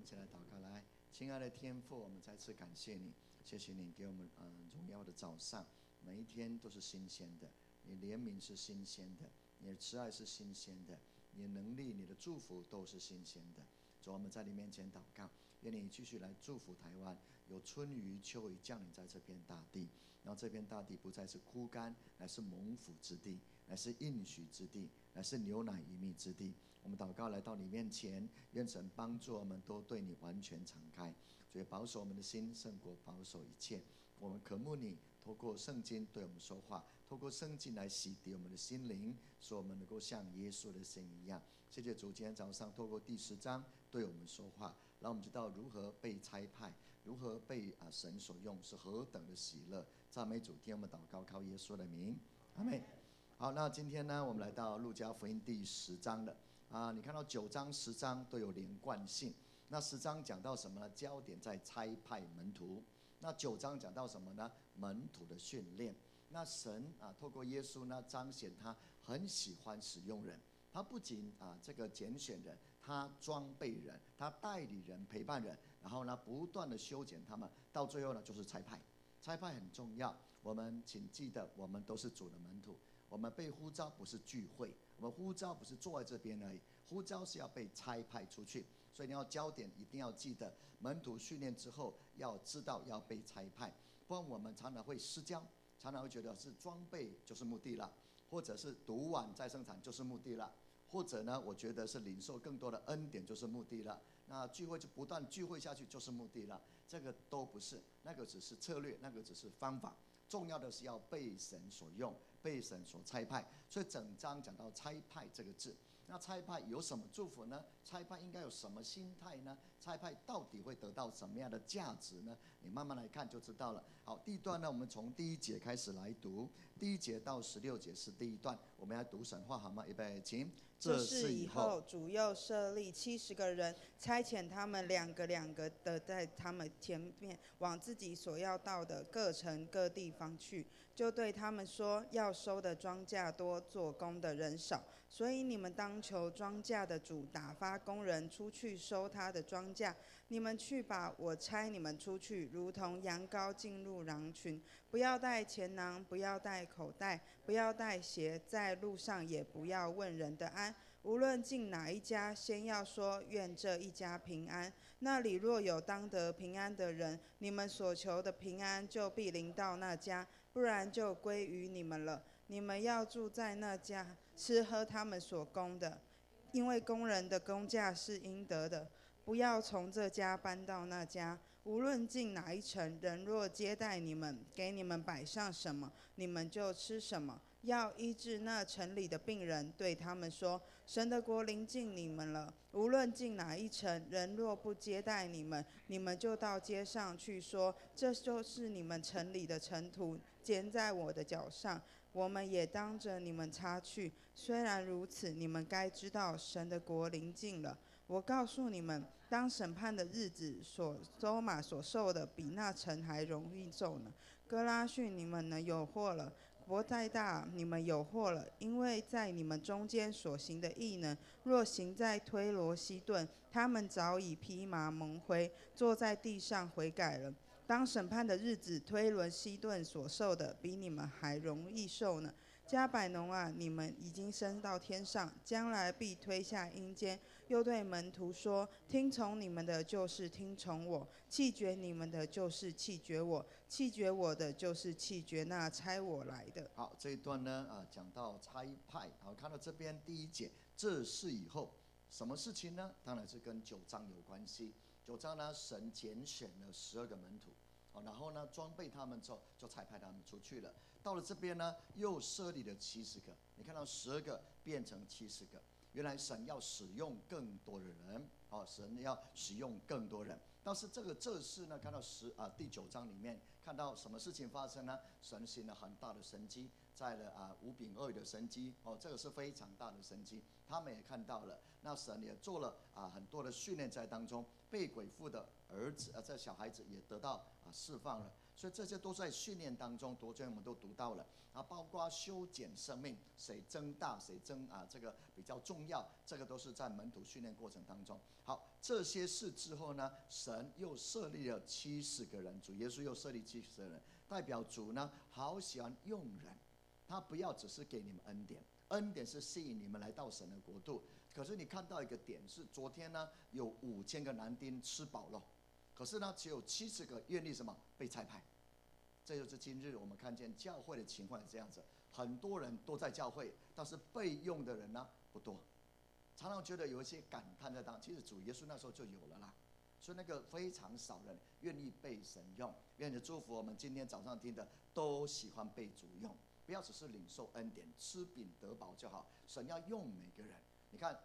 一起来祷告。来，亲爱的天父，我们再次感谢你，谢谢你给我们荣耀的早上，每一天都是新鲜的，你怜悯是新鲜的，你的慈爱是新鲜的，你的能力、你的祝福都是新鲜的。主，我们在你面前祷告，愿你继续来祝福台湾，有春雨秋雨降临在这片大地，然后这片大地不再是枯干，乃是蒙福之地，乃是应许之地，乃是牛奶与蜜之地。我们祷告来到你面前，愿神帮助我们都对你完全敞开，所以保守我们的心胜过保守一切。我们渴慕你透过圣经对我们说话，透过圣经来洗涤我们的心灵，使我们能够像耶稣的心一样。谢谢主，今天早上透过第10章对我们说话，让我们知道如何被差派，如何被神所用，是何等的喜乐。赞美主，听我们祷告，靠耶稣的名，阿们。好，那今天呢，我们来到路加福音第10章了。你看到9章、10章都有连贯性。那10章讲到什么呢？焦点在差派门徒。那9章讲到什么呢？门徒的训练。那神透过耶稣呢，彰显他很喜欢使用人。他不仅这个拣选人，他装备人，他带领人、陪伴人，然后呢，不断的修剪他们，到最后呢，就是差派。差派很重要，我们请记得，我们都是主的门徒。我们被呼召不是聚会，我们呼召不是坐在这边而已，呼召是要被差派出去。所以你要焦点一定要记得，门徒训练之后要知道要被差派，不然我们常常会失焦，常常会觉得是装备就是目的了，或者是读完再生产就是目的了，或者呢，我觉得是领受更多的恩典就是目的了。那聚会就不断聚会下去就是目的了，这个都不是，那个只是策略，那个只是方法。重要的是要被神所用，被神所差派。所以整章讲到差派这个字。那差派有什么祝福呢？差派应该有什么心态呢？差派到底会得到什么样的价值呢？你慢慢来看就知道了。好，第一段呢，我们从第1节开始来读，第1节到16节是第一段，我们来读神话好吗？预备，请。 这事以后，主又设立70个人，差遣他们两个的在他们前面，往自己所要到的各城各地方去，就对他们说：要收的庄稼多，做工的人少，所以你们当求庄稼的主打发工人出去收他的庄稼。你们去吧，我差你们出去，如同羊羔进入狼群。不要带钱囊，不要带口袋，不要带鞋，在路上也不要问人的安。无论进哪一家，先要说愿这一家平安。那里若有当得平安的人，你们所求的平安就必临到那家，不然就归于你们了。你们要住在那家，吃喝他们所供的，因为工人的工价是应得的。不要从这家搬到那家。无论进哪一城，人若接待你们，给你们摆上什么，你们就吃什么。要医治那城里的病人，对他们说：神的国临近你们了。无论进哪一城，人若不接待你们，你们就到街上去说：这就是你们城里的尘土，捡在我的脚上，我们也当着你们擦去。虽然如此，你们该知道神的国临近了。我告诉你们，当审判的日子，周马所受的比那城还容易受呢。哥拉汛，你们有祸了；伯赛大，你们有祸了，因为在你们中间所行的异能，若行在推罗西顿，他们早已披麻蒙灰，坐在地上悔改了。当审判的日子，推罗西顿所受的比你们还容易受呢。加百农啊，你们已经升到天上，将来必推下阴间。又对门徒说：听从你们的就是听从我，弃绝你们的就是弃绝我，弃绝我的就是弃绝那差我来的。 好，这一段呢讲到差派。好，看到这边第1节，这事以后什么事情呢？当然是跟9章有关系。9章呢，神拣选了12个门徒，然后呢装备他们之后，就差派他们出去了。到了这边呢，又设立了70个。你看到12个变成70个，原来神要使用更多的人，神要使用更多人。但是这事呢，看到第9章里面看到什么事情发生呢？神行了很大的神迹，在了5饼2鱼的神迹，这个是非常大的神迹，他们也看到了。那神也做了很多的训练在当中，被鬼附的儿子这小孩子也得到释放了。 所以这些都在训练当中，昨天我们都读到了啊，包括修剪生命，谁增大谁这个比较重要，这个都是在门徒训练过程当中。好，这些事之后呢，神又设立了70个人，主耶稣又设立70个人，代表主呢好喜欢用人，他不要只是给你们恩典，恩典是吸引你们来到神的国度。可是你看到一个点是，昨天呢有5000个男丁吃饱了。可是呢，只有70个愿意什么被差派，这就是今日我们看见教会的情况是这样子。很多人都在教会，但是被用的人呢不多，常常觉得有一些感叹在当。其实主耶稣那时候就有了啦，所以那个非常少人愿意被神用。愿你祝福我们今天早上听的都喜欢被主用，不要只是领受恩典，吃饼得饱就好。神要用每个人。你看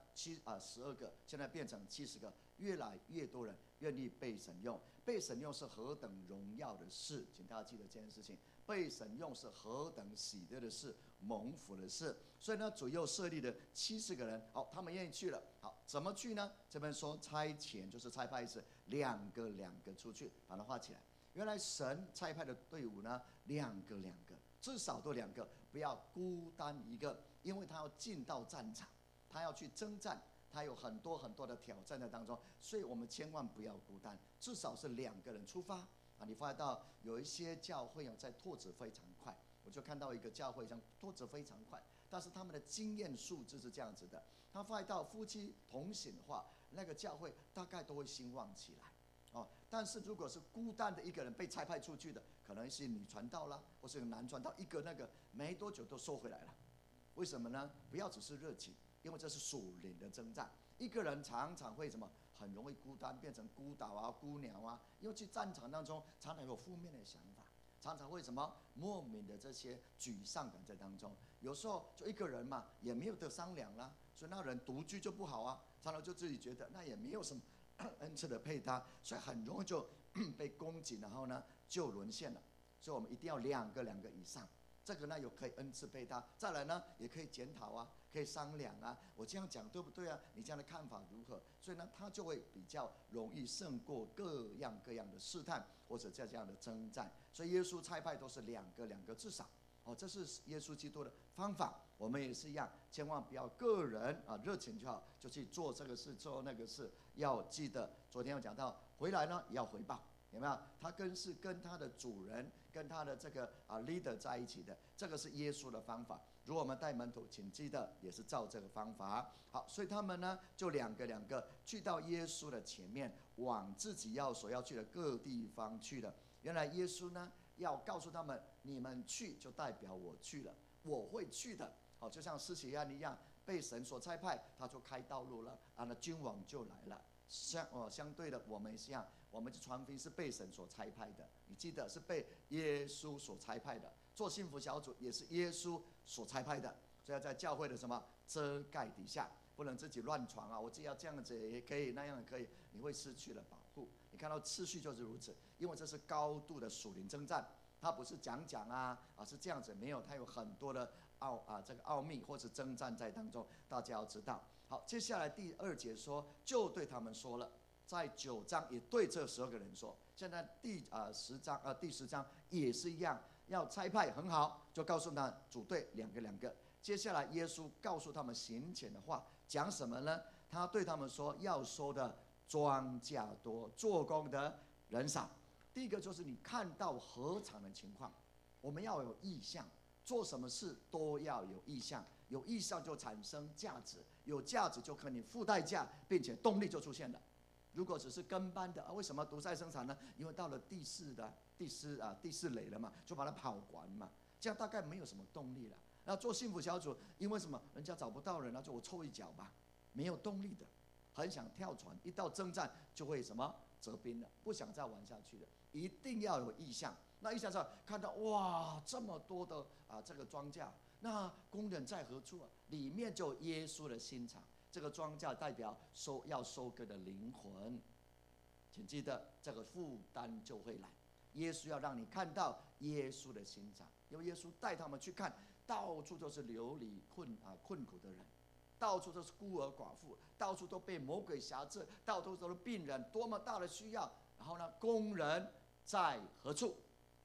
12个，现在变成70个，越来越多人愿意被神用。被神用是何等荣耀的事，请大家记得这件事情。被神用是何等喜乐的事，蒙福的事。所以呢，主又设立了70个人，好，他们愿意去了。好，怎么去呢？这边说差遣就是差派是两个出去，把它画起来。原来神差派的队伍呢，两个，至少都2个，不要孤单一个，因为他要进到战场。他要去征战，他有很多的挑战在当中，所以我们千万不要孤单，至少是2个人出发啊！你发现到有一些教会在拓殖非常快，我就看到一个教会像拓殖非常快，但是他们的经验数字是这样子的，他发现到夫妻同行的话，那个教会大概都会兴旺起来。但是如果是孤单的一个人被差派出去的，可能是女传道啦，或是男传道，一个那个没多久都收回来了。为什么呢？不要只是热情。因为这是属灵的征战，一个人常常会什么，很容易孤单，变成孤岛啊、孤鸟啊。因为去战场当中，常常有负面的想法，常常会什么莫名的这些沮丧感在当中。有时候就一个人嘛，也没有得商量啦，所以那人独居就不好啊，常常就自己觉得那也没有什么恩赐的配搭，所以很容易就被攻击，然后呢就沦陷了。所以我们一定要两个以上。这个呢有可以恩赐配搭，再来呢也可以检讨啊，可以商量啊，我这样讲对不对啊？你这样的看法如何？所以呢，他就会比较容易胜过各样的试探，或者在这样的征战。所以耶稣差派都是两个至少。这是耶稣基督的方法。我们也是一样，千万不要个人热情就好，就去做这个事做那个事。要记得，昨天有讲到，回来呢也要回报。有没有？他是跟他的主人，跟他的这个leader 在一起的，这个是耶稣的方法。如果我们带门徒，请记得也是照这个方法。好，所以他们呢就两个去到耶稣的前面，往自己所要去的各地方去了。原来耶稣呢要告诉他们，你们去就代表我去了，我会去的。好，就像施洗约翰一样，被神所差派，他就开道路了那君王就来了。相对的，我们也是一样，我们去传福音是被神所差派的。你记得是被耶稣所差派的，做幸福小组也是耶稣所差派的。所以要在教会的什么遮盖底下，不能自己乱传啊！我自己要这样子也可以，那样也可以，你会失去了保护。你看到次序就是如此，因为这是高度的属灵征战，它不是讲是这样子，没有，它有很多的这个奥秘或是征战在当中，大家要知道。好，接下来第2节说，就对他们说了，在9章也对这12个人说。现在第10章也是一样，要差派很好，就告诉他组队两个。接下来耶稣告诉他们行前的话，讲什么呢？他对他们说，要收的庄稼多，做工的人少。第一个就是你看到何场的情况，我们要有意向，做什么事都要有意向，有意向就产生价值，有价值就可以付代价，并且动力就出现了。如果只是跟班的为什么独裁生产呢？因为到了第四垒了嘛，就把它跑完嘛，这样大概没有什么动力了。那做幸福小组，因为什么？人家找不到人，那就我凑一脚吧，没有动力的，很想跳船，一到征战就会什么折兵了，不想再玩下去了。一定要有意向。那意向上看到哇，这么多的这个庄稼，那工人在何处啊？里面就耶稣的心肠。这个庄稼代表要收割的灵魂，请记得这个负担就会来。耶稣要让你看到耶稣的心肠，因为耶稣带他们去看，到处都是流离困苦的人，到处都是孤儿寡妇，到处都被魔鬼辖制，到处都是病人，多么大的需要。然后呢，工人在何处？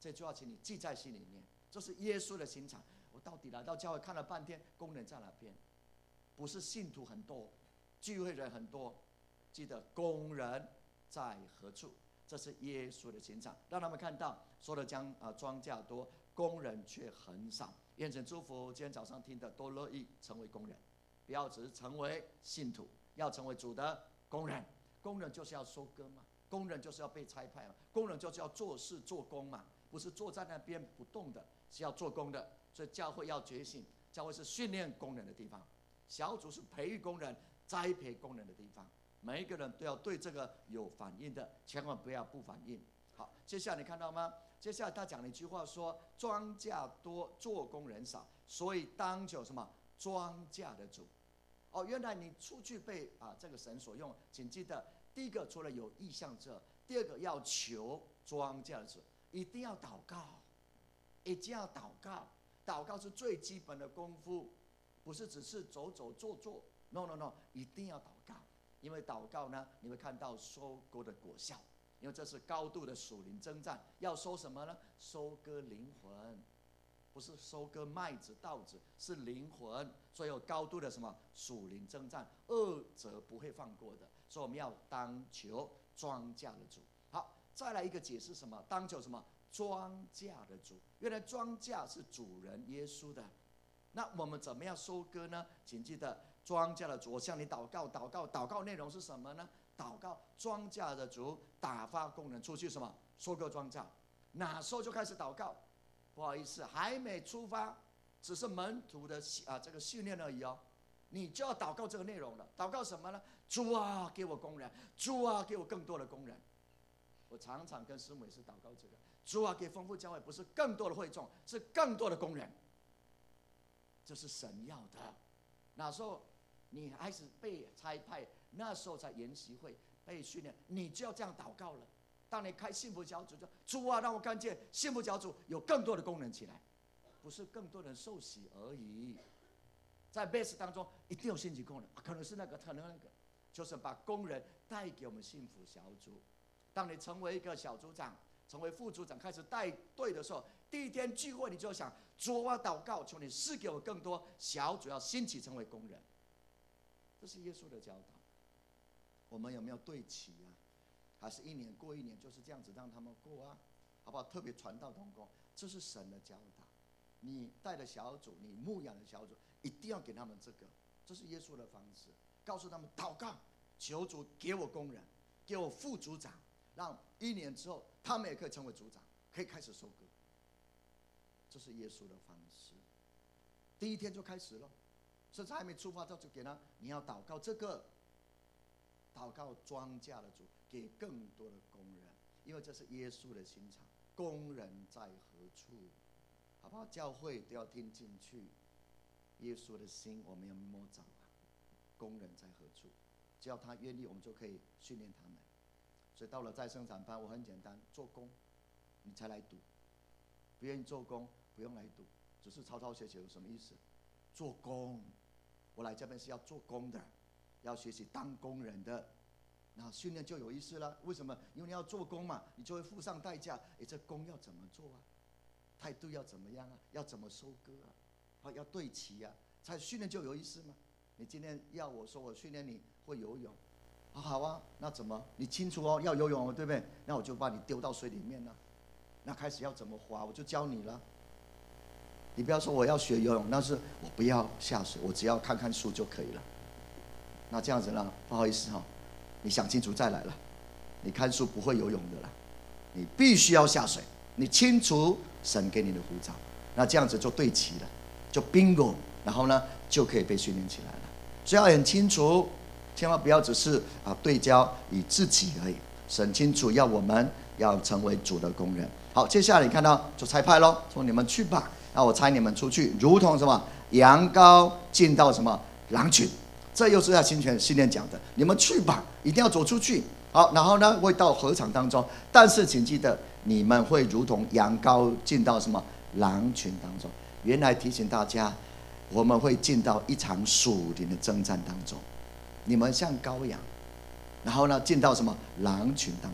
这句话请你记在心里面，这是耶稣的心肠。我到底来到教会看了半天，工人在哪边？不是信徒很多，聚会人很多，记得工人在何处？这是耶稣的心肠，让他们看到说的庄稼多，工人却很少。愿神祝福今天早上听的都乐意成为工人，不要只是成为信徒，要成为主的工人。工人就是要收割嘛，工人就是要被差派嘛，工人就是要做事做工嘛，不是坐在那边不动的，是要做工的。所以教会要觉醒，教会是训练工人的地方，小组是培育工人、栽培工人的地方。每一个人都要对这个有反应的，千万不要不反应。好，接下来你看到吗？接下来他讲了一句话说：庄稼多，做工人少，所以当求什么？庄稼的主。原来你出去被这个神所用，请记得，第一个除了有意向之外，第二个要求庄稼的主，一定要祷告，一定要祷告。祷告是最基本的功夫，不是只是走走做做。No， 一定要祷告。因为祷告呢，你会看到收割的果效，因为这是高度的属灵征战。要收什么呢？收割灵魂，不是收割麦子稻子，是灵魂。所以有高度的什么属灵征战，恶者不会放过的。所以我们要当求庄稼的主。好，再来一个解释什么？当求什么？庄稼的主。原来庄稼是主人耶稣的，那我们怎么样收割呢？请记得。庄稼的主，我向你祷告，祷告内容是什么呢？祷告庄稼的主打发工人出去什么？收割庄稼。哪时候就开始祷告？不好意思，还没出发，只是门徒的这个训练而已哦。你就要祷告这个内容了。祷告什么呢？主啊，给我工人；主啊，给我更多的工人。我常常跟师母也是祷告这个：主啊，给丰富教会，不是更多的会众，是更多的工人。这是神要的。那时候你还是被差派，那时候才研习会被训练，你就要这样祷告了。当你开幸福小组，就主啊，让我看见幸福小组有更多的工人起来，不是更多人受洗而已。在 base 当中一定有兴起工人，可能是那个，可能那个，就是把工人带给我们幸福小组。当你成为一个小组长，成为副组长，开始带队的时候，第一天聚会你就想：主啊，祷告，求你赐给我更多小组要兴起成为工人。这是耶稣的教导。我们有没有对齐啊？还是一年过一年就是这样子让他们过啊？好不好？特别传道同工，这是神的教导。你带的小组，你牧养的小组，一定要给他们这个，这是耶稣的方式。告诉他们祷告，求主给我工人，给我副组长，让一年之后他们也可以成为组长，可以开始收割。这是耶稣的方式。第一天就开始了。甚至还没出发就给他，你要祷告这个，祷告庄稼的主给更多的工人，因为这是耶稣的心肠。工人在何处？好不好？教会都要听进去，耶稣的心我们要摸着啊。工人在何处？只要他愿意，我们就可以训练他们。所以到了在生产班，我很简单，做工，你才来读。不愿意做工，不用来读，只是抄抄写写有什么意思？做工。我来这边是要做工的，要学习当工人的，那训练就有意思了。为什么？因为你要做工嘛，你就会付上代价。这工要怎么做啊？态度要怎么样啊？要怎么收割啊？要对齐啊，才训练就有意思嘛。你今天要我说我训练你会游泳，好啊，那怎么？你清楚哦，要游泳哦，对不对？那我就把你丢到水里面了。那开始要怎么划，我就教你了。你不要说我要学游泳，但是我不要下水，我只要看看书就可以了。那这样子呢？不好意思哈，你想清楚再来了。你看书不会游泳的啦，你必须要下水。你清楚神给你的呼召，那这样子就对齐了，就 bingo， 然后呢就可以被训练起来了。所以要很清楚，千万不要只是对焦以自己而已。神清楚要我们要成为主的工人。好，接下来你看到就差派咯，说你们去吧。那我差你们出去，如同什么羊羔进到什么狼群，这又是在训练讲的。你们去吧，一定要走出去。好，然后呢会到禾场当中，但是请记得，你们会如同羊羔进到什么狼群当中。原来提醒大家，我们会进到一场属灵的征战当中。你们像羔羊，然后呢进到什么狼群当中。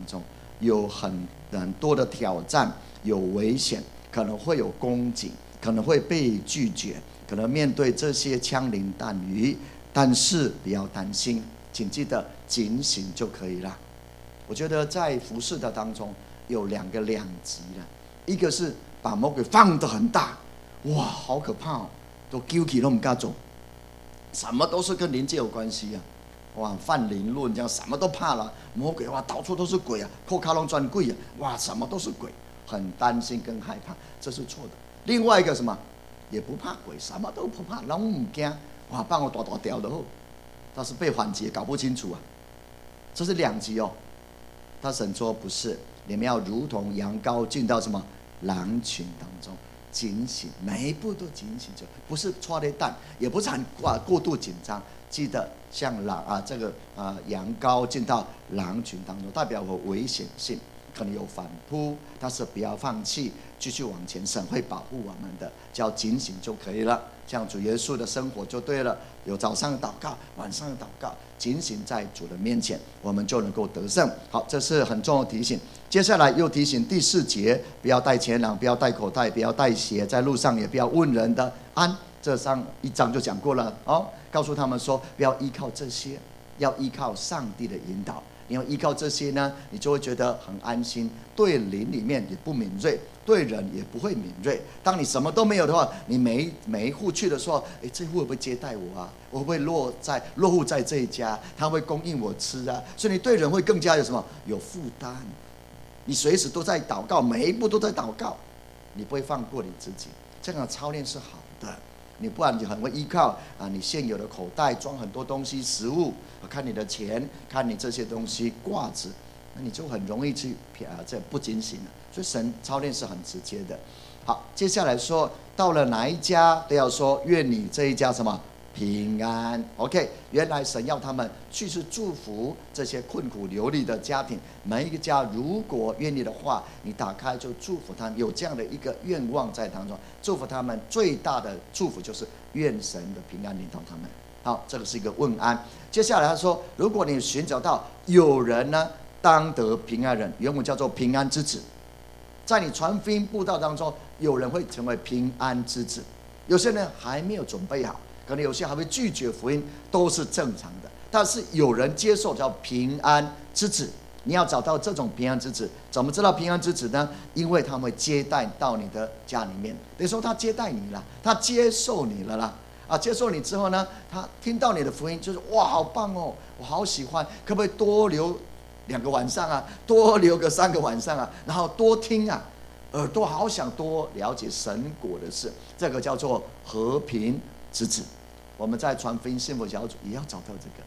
有很多的挑战，有危险，可能会有攻击，可能会被拒绝，可能面对这些枪林弹雨，但是不要担心，请记得警醒就可以了。我觉得在服侍的当中有两极了，一个是把魔鬼放得很大，哇，好可怕哦，都丢起都不敢做，什么都是跟灵界有关系啊，哇，泛灵论这样，什么都怕了，魔鬼哇，到处都是鬼啊，扣卡龙专柜啊，哇，什么都是鬼，很担心跟害怕，这是错的。另外一个什么，也不怕鬼，什么都不怕，拢唔惊，哇，帮我大条的后，但是被反击搞不清楚啊，这是两极哦。他神说不是，你们要如同羊羔进到什么狼群当中，警醒，每一步都警醒，就不是抓雷弹，也不是很过度紧张。记得像羊羔进到狼群当中，代表有危险性，可能有反扑，但是不要放弃，继续往前，神会保护我们的，只要警醒就可以了。像主耶稣的生活就对了，有早上的祷告，晚上的祷告，警醒在主的面前，我们就能够得胜。好，这是很重要的提醒。接下来又提醒第4节，不要带钱囊，不要带口袋，不要带鞋，在路上也不要问人的安。这上1章就讲过了哦，告诉他们说不要依靠这些，要依靠上帝的引导。你要依靠这些呢，你就会觉得很安心，对灵里面也不敏锐，对人也不会敏锐。当你什么都没有的话，你每一户去的时候，这户会不会接待我啊？我会不会落户在这一家？他会供应我吃啊？所以你对人会更加有什么？有负担。你随时都在祷告，每一步都在祷告，你不会放过你自己。这样的操练是好的。你不然你很会依靠你现有的口袋装很多东西，食物，看你的钱，看你这些东西挂着，那你就很容易去这不警醒了。所以神操练是很直接的。好，接下来说到了哪一家都要说愿你这一家什么平安。 OK， 原来神要他们去祝福这些困苦流离的家庭，每一个家如果愿意的话，你打开就祝福他们，有这样的一个愿望在当中，祝福他们。最大的祝福就是愿神的平安临到他们。好，这个是一个问安。接下来他说，如果你寻找到有人呢当得平安人，原文叫做平安之子，在你传福音布道当中，有人会成为平安之子，有些人还没有准备好，可能有些还会拒绝福音，都是正常的。但是有人接受叫平安之子，你要找到这种平安之子。怎么知道平安之子呢？因为他们会接待到你的家里面，等于说他接待你了，他接受你了啦。接受你之后呢，他听到你的福音，就是哇，好棒哦，我好喜欢，可不可以多留2个晚上啊，多留个3个晚上啊，然后多听啊，耳朵好想多了解神国的事。这个叫做和平之子。我们在传福音幸福小组也要找到这个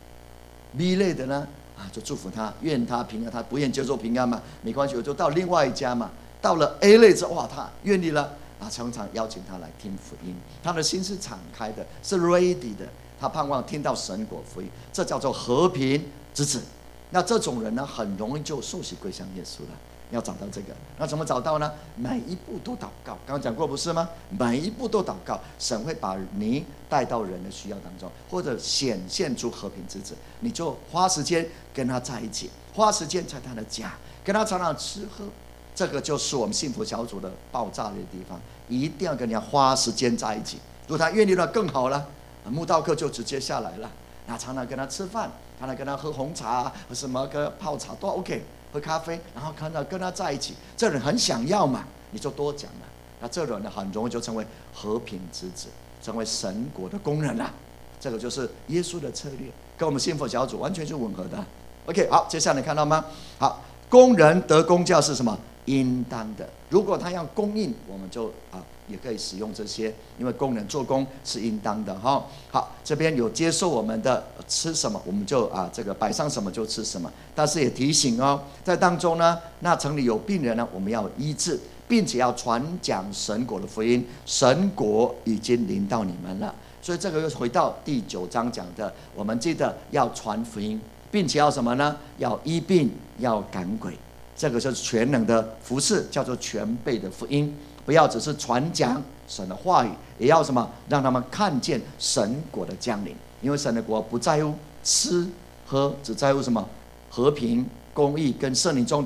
B 类的呢，就祝福他，愿他平安。他不愿接受平安嘛，没关系，我就到另外一家嘛。到了 A 类之后，哇，他愿意了，常常邀请他来听福音，他的心是敞开的，是 ready 的，他盼望听到神国福音，这叫做和平之子。那这种人呢，很容易就受洗归向耶稣了。要找到这个，那怎么找到呢？每一步都祷告，刚刚讲过不是吗？每一步都祷告，神会把你带到人的需要当中，或者显现出和平之子，你就花时间跟他在一起，花时间在他的家，跟他常常吃喝。这个就是我们幸福小组的爆炸的地方，一定要跟人家花时间在一起。如果他愿意的更好了，慕道课就直接下来了，常常跟他吃饭，常常跟他喝红茶，和什么跟泡茶都 OK。喝咖啡，然后跟他在一起，这人很想要嘛，你就多讲了。那这人呢，很容易就成为和平之子，成为神国的工人了。这个就是耶稣的策略，跟我们幸福小组完全是吻合的。OK， 好，接下来看到吗？好，工人得工价是什么？应当的。如果他要供应，我们就也可以使用这些，因为工人做工是应当的哈。好，这边有接受我们的吃什么，我们就这个摆上什么就吃什么。但是也提醒哦，在当中呢，那城里有病人呢，我们要医治，并且要传讲神国的福音，神国已经临到你们了。所以这个又回到第9章讲的，我们记得要传福音，并且要什么呢？要医病，要赶鬼。这个就是全能的服事，叫做全备的福音。不要只是传讲神的话语，也要什么？让他们看见神国的降临。因为神的国不在乎吃喝，只在乎什么？和平、公义跟圣灵中的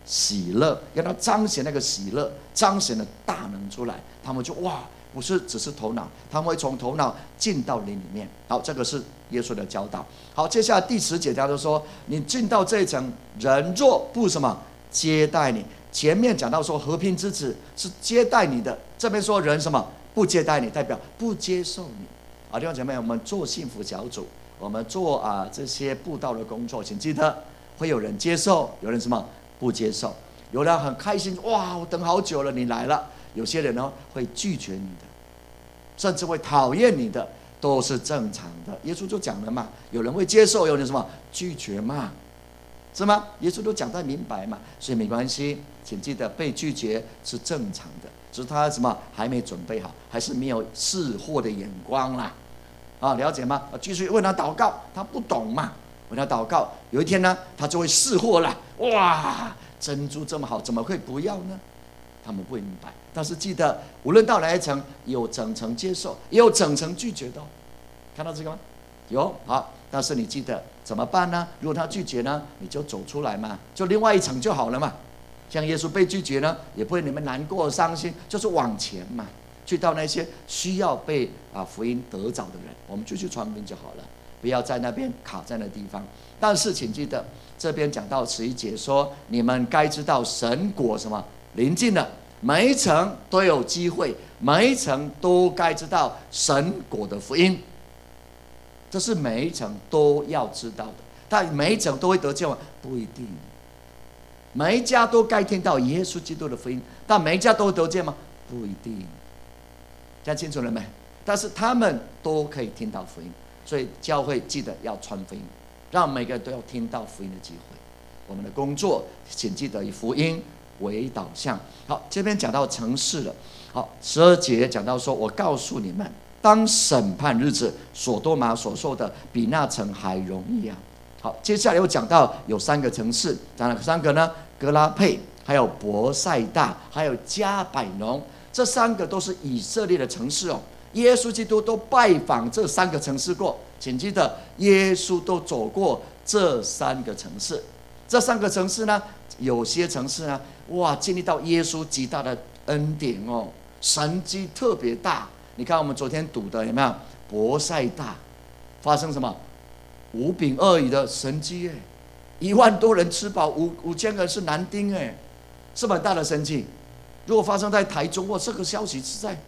喜乐，让他彰显那个喜乐，彰显了大能出来。他们就哇，不是只是头脑，他们会从头脑进到灵里面。好，这个是耶稣的教导。好，接下来第10节他就说，你进到这一层，人若不什么接待你。前面讲到说和平之子是接待你的，这边说人什么不接待你，代表不接受你。啊，弟兄姐妹，我们做幸福小组，我们做这些布道的工作，请记得会有人接受，有人什么不接受，有人很开心，哇，我等好久了，你来了。有些人呢会拒绝你的，甚至会讨厌你的，都是正常的。耶稣就讲了嘛，有人会接受，有人什么拒绝嘛，是吗？耶稣都讲得明白嘛，所以没关系，请记得被拒绝是正常的，只是他什么还没准备好，还是没有识货的眼光啦。了解吗？继续为他祷告，他不懂嘛，为他祷告，有一天呢，他就会识货了。哇，珍珠这么好，怎么会不要呢？他们不会明白。但是记得，无论到哪一层，有整层接受，也有整层拒绝的。看到这个吗？有。好，但是你记得怎么办呢？如果他拒绝呢，你就走出来嘛，就另外一层就好了嘛。像耶稣被拒绝呢，也不会你们难过伤心，就是往前嘛，去到那些需要被福音得着的人，我们就去传福音就好了，不要在那边卡在那地方。但是请记得，这边讲到11节说，你们该知道神国什么临近了，每一层都有机会，每一层都该知道神国的福音，这是每一层都要知道的。但每一层都会得救吗？不一定。每一家都该听到耶稣基督的福音，但每一家都会得救吗？不一定。讲清楚了没？但是他们都可以听到福音，所以教会记得要传福音，让每个人都要听到福音的机会。我们的工作请记得以福音为导向。好，这边讲到城市了。好，12节讲到说，我告诉你们，当审判日子，所多玛所受的比那城还容易啊。好，接下来又讲到有3个城市，讲了3个呢，格拉佩，还有伯赛大，还有加百农，这3个都是以色列的城市哦。耶稣基督都拜访这3个城市过，请记得，耶稣都走过这3个城市。这3个城市呢，有些城市呢，哇，经历到耶稣极大的恩典哦，神迹特别大。你看我们昨天读的有没有？伯赛大发生什么？5饼2鱼的神迹哎，1万多人吃饱，5000个人是男丁哎，是很大的神迹。如果发生在台中，哇，这个消息是在，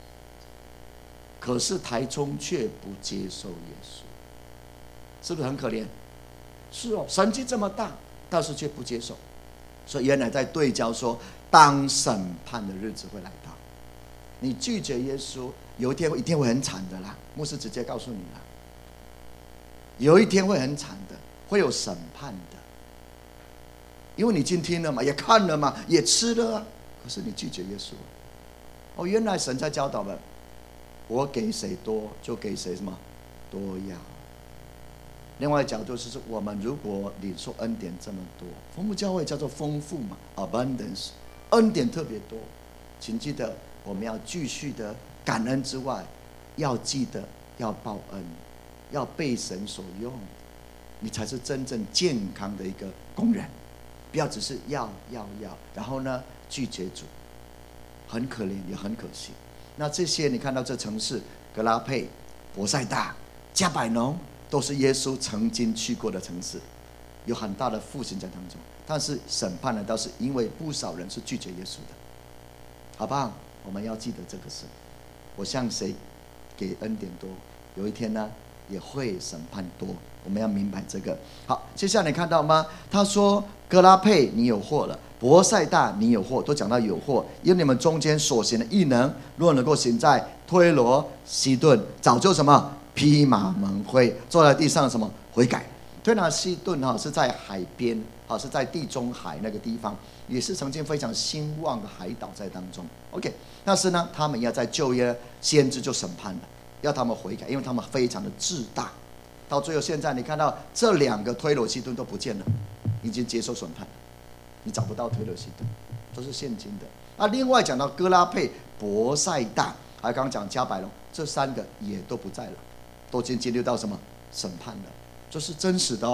可是台中却不接受耶稣，是不是很可怜？是哦，神迹这么大，但是却不接受，所以原来在对焦说，当审判的日子会来到，你拒绝耶稣，有一天一定会很惨的啦。牧师直接告诉你了。有一天会很惨的，会有审判的，因为你今天了嘛，也看了嘛，也吃了啊，可是你拒绝耶稣。哦，原来神在教导了，我给谁多就给谁什么多要。另外角度是，我们如果领受恩典这么多，丰富教会叫做丰富嘛 ，abundance， 恩典特别多，请记得我们要继续的感恩之外，要记得要报恩。要被神所用，你才是真正健康的一个工人，不要只是要，然后呢拒绝主，很可怜也很可惜。那这些你看到这城市，格拉佩、伯赛大、加百农，都是耶稣曾经去过的城市，有很大的复兴在当中。但是审判呢，倒是因为不少人是拒绝耶稣的，好不好？我们要记得这个事。我向谁给恩典多，有一天呢也会审判多，我们要明白这个。好，接下来你看到吗？他说格拉佩你有祸了，伯赛大你有祸，都讲到有祸，因为你们中间所行的异能，若能够行在推罗、西顿，早就什么披麻蒙灰，坐在地上什么悔改。推拿西顿是在海边，是在地中海那个地方，也是曾经非常兴旺的海岛在当中。OK， 但是呢，他们要在旧约先知就审判了，要他们悔改，因为他们非常的自大。到最后现在你看到这2个推罗西顿都不见了，已经接受审判了，你找不到推罗西顿，都是现今的。那另外讲到哥拉佩、伯赛大，还有刚刚讲加百隆，这3个也都不在了，都已经经历到什么审判了，这是真实的哦。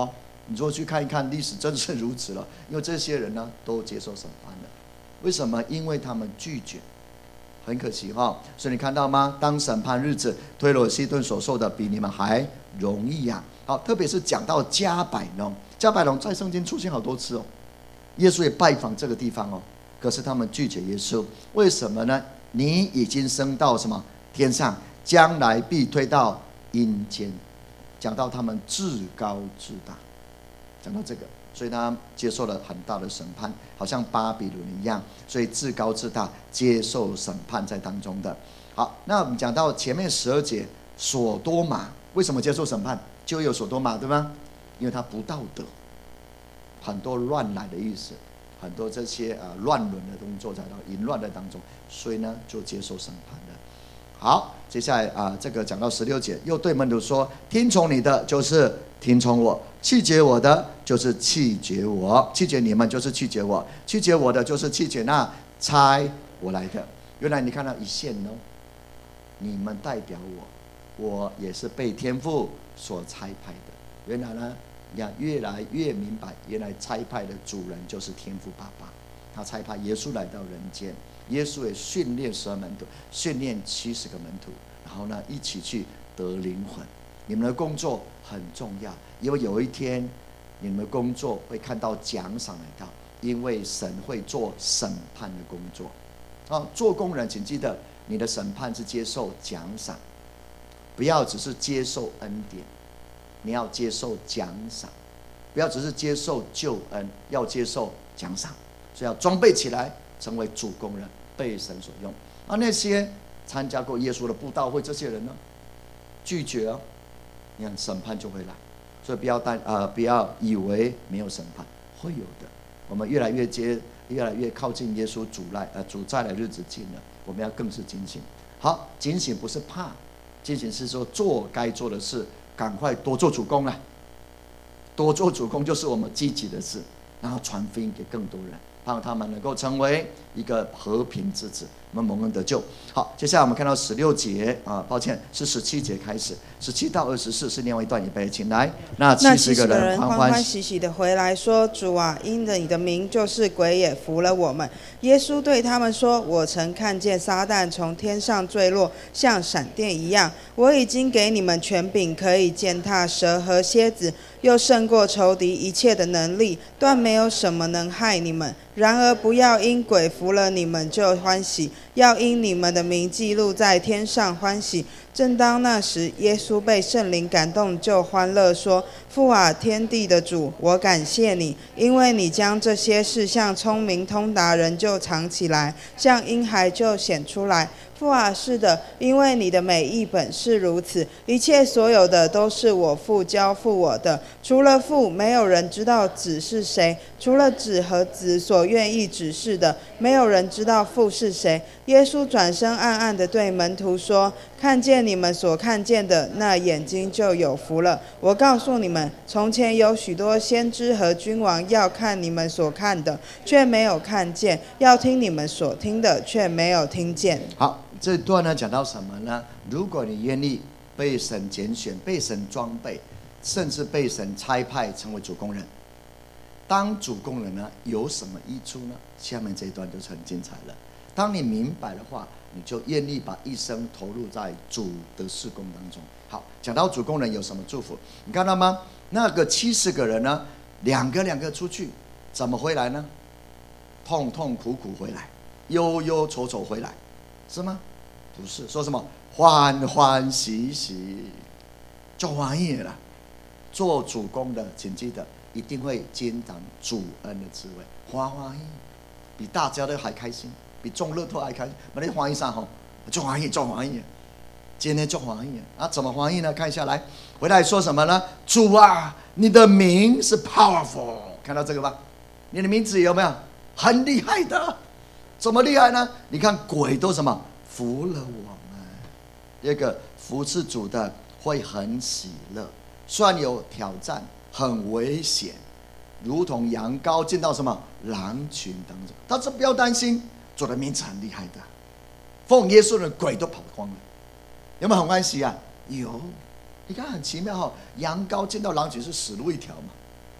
你说去看一看历史，真是如此了。因为这些人呢，都接受审判了。为什么？因为他们拒绝。很可惜哈，所以你看到吗？当审判日子，推罗西顿所受的比你们还容易呀。好，特别是讲到加百农，加百农在圣经出现好多次哦。耶稣也拜访这个地方哦，可是他们拒绝耶稣，为什么呢？你已经升到什么天上，将来必推到阴间。讲到他们自高自大，讲到这个，所以他接受了很大的审判，好像巴比伦一样，所以自高自大，接受审判在当中的。好，那我们讲到前面12节，所多玛为什么接受审判？就有所多玛，对吗？因为他不道德，很多乱来的意思，很多这些乱伦的动作在当中，淫乱在当中，所以呢就接受审判了。好，接下来这个讲到16节，又对门徒说：听从你的就是听从我，弃绝我的就是弃绝我，弃绝你们就是弃绝我，弃绝我的就是弃绝那差我来的。原来你看到一线哦，你们代表我也是被天父所差派的。原来呢，你看越来越明白，原来差派的主人就是天父爸爸，他差派耶稣来到人间。耶稣也训练12门徒，训练70个门徒，然后呢一起去得灵魂。你们的工作很重要，因为有一天你们的工作会看到奖赏来到，因为神会做审判的工作。做工人请记得，你的审判是接受奖赏，不要只是接受恩典，你要接受奖赏，不要只是接受救恩，要接受奖赏。所以要装备起来，成为主工人，被神所用。那些参加过耶稣的布道会这些人呢，拒绝哦，你看审判就会来。所以不要以为没有审判，会有的。我们越来越靠近耶稣主再来日子近了，我们要更是警醒。好，警醒不是怕，警醒是说做该做的事，赶快多做主工了。多做主工就是我们积极的事，然后传福音给更多人，让他们能够成为一个和平之子，我们蒙恩得救。好，接下来我们看到16节抱歉是17节开始，17到24是另外一段，预备请来。那70个人欢欢喜喜的回来说：主啊，因你的名，就是鬼也服了我们。耶稣对他们说：我曾看见撒旦从天上坠落，像闪电一样。我已经给你们权柄，可以践踏蛇和蝎子，又胜过仇敌一切的能力，断没有什么能害你们。然而不要因鬼服了你们就欢喜，要因你们的名记录在天上欢喜。正当那时，耶稣被圣灵感动，就欢乐说：父啊，天地的主，我感谢你，因为你将这些事向聪明通达人就藏起来，向婴孩就显出来。父啊，是的，因为你的美意本是如此。一切所有的都是我父交付我的，除了父，没有人知道子是谁；除了子和子所愿意指示的，没有人知道父是谁。耶稣转身暗暗地对门徒说：看见你们所看见的，那眼睛就有福了。我告诉你们，从前有许多先知和君王要看你们所看的，却没有看见；要听你们所听的，却没有听见。 好，这段呢讲到什么呢？如果你愿意被神拣选、被神装备，甚至被神差派成为主工人，当主工人呢有什么益处呢？下面这一段就是很精彩了。当你明白的话，你就愿意把一生投入在主的事工当中。好，讲到主工人有什么祝福，你看到吗？那个70个人呢，两个出去，怎么回来呢？痛痛苦苦回来，忧忧愁愁回来，是吗？不是，说什么欢欢喜喜，就欢喜了。做主工的，请记得一定会兼长主恩的滋味，欢欢喜，比大家都还开心，比中乐透还开心。把你欢喜啥吼？就欢喜，就欢喜。今天就欢喜啊？怎么欢喜呢？看一下来，回来说什么呢？主啊，你的名是 powerful， 看到这个吧？你的名字有没有很厉害的？怎么厉害呢？你看鬼都什么服了我们。这个服侍主的会很喜乐，虽然有挑战，很危险，如同羊羔进到什么狼群当中，但是不要担心，主的名字很厉害的，奉耶稣的鬼都跑光了。有没有很欢喜啊？有，你看很奇妙羊羔进到狼群是死路一条嘛，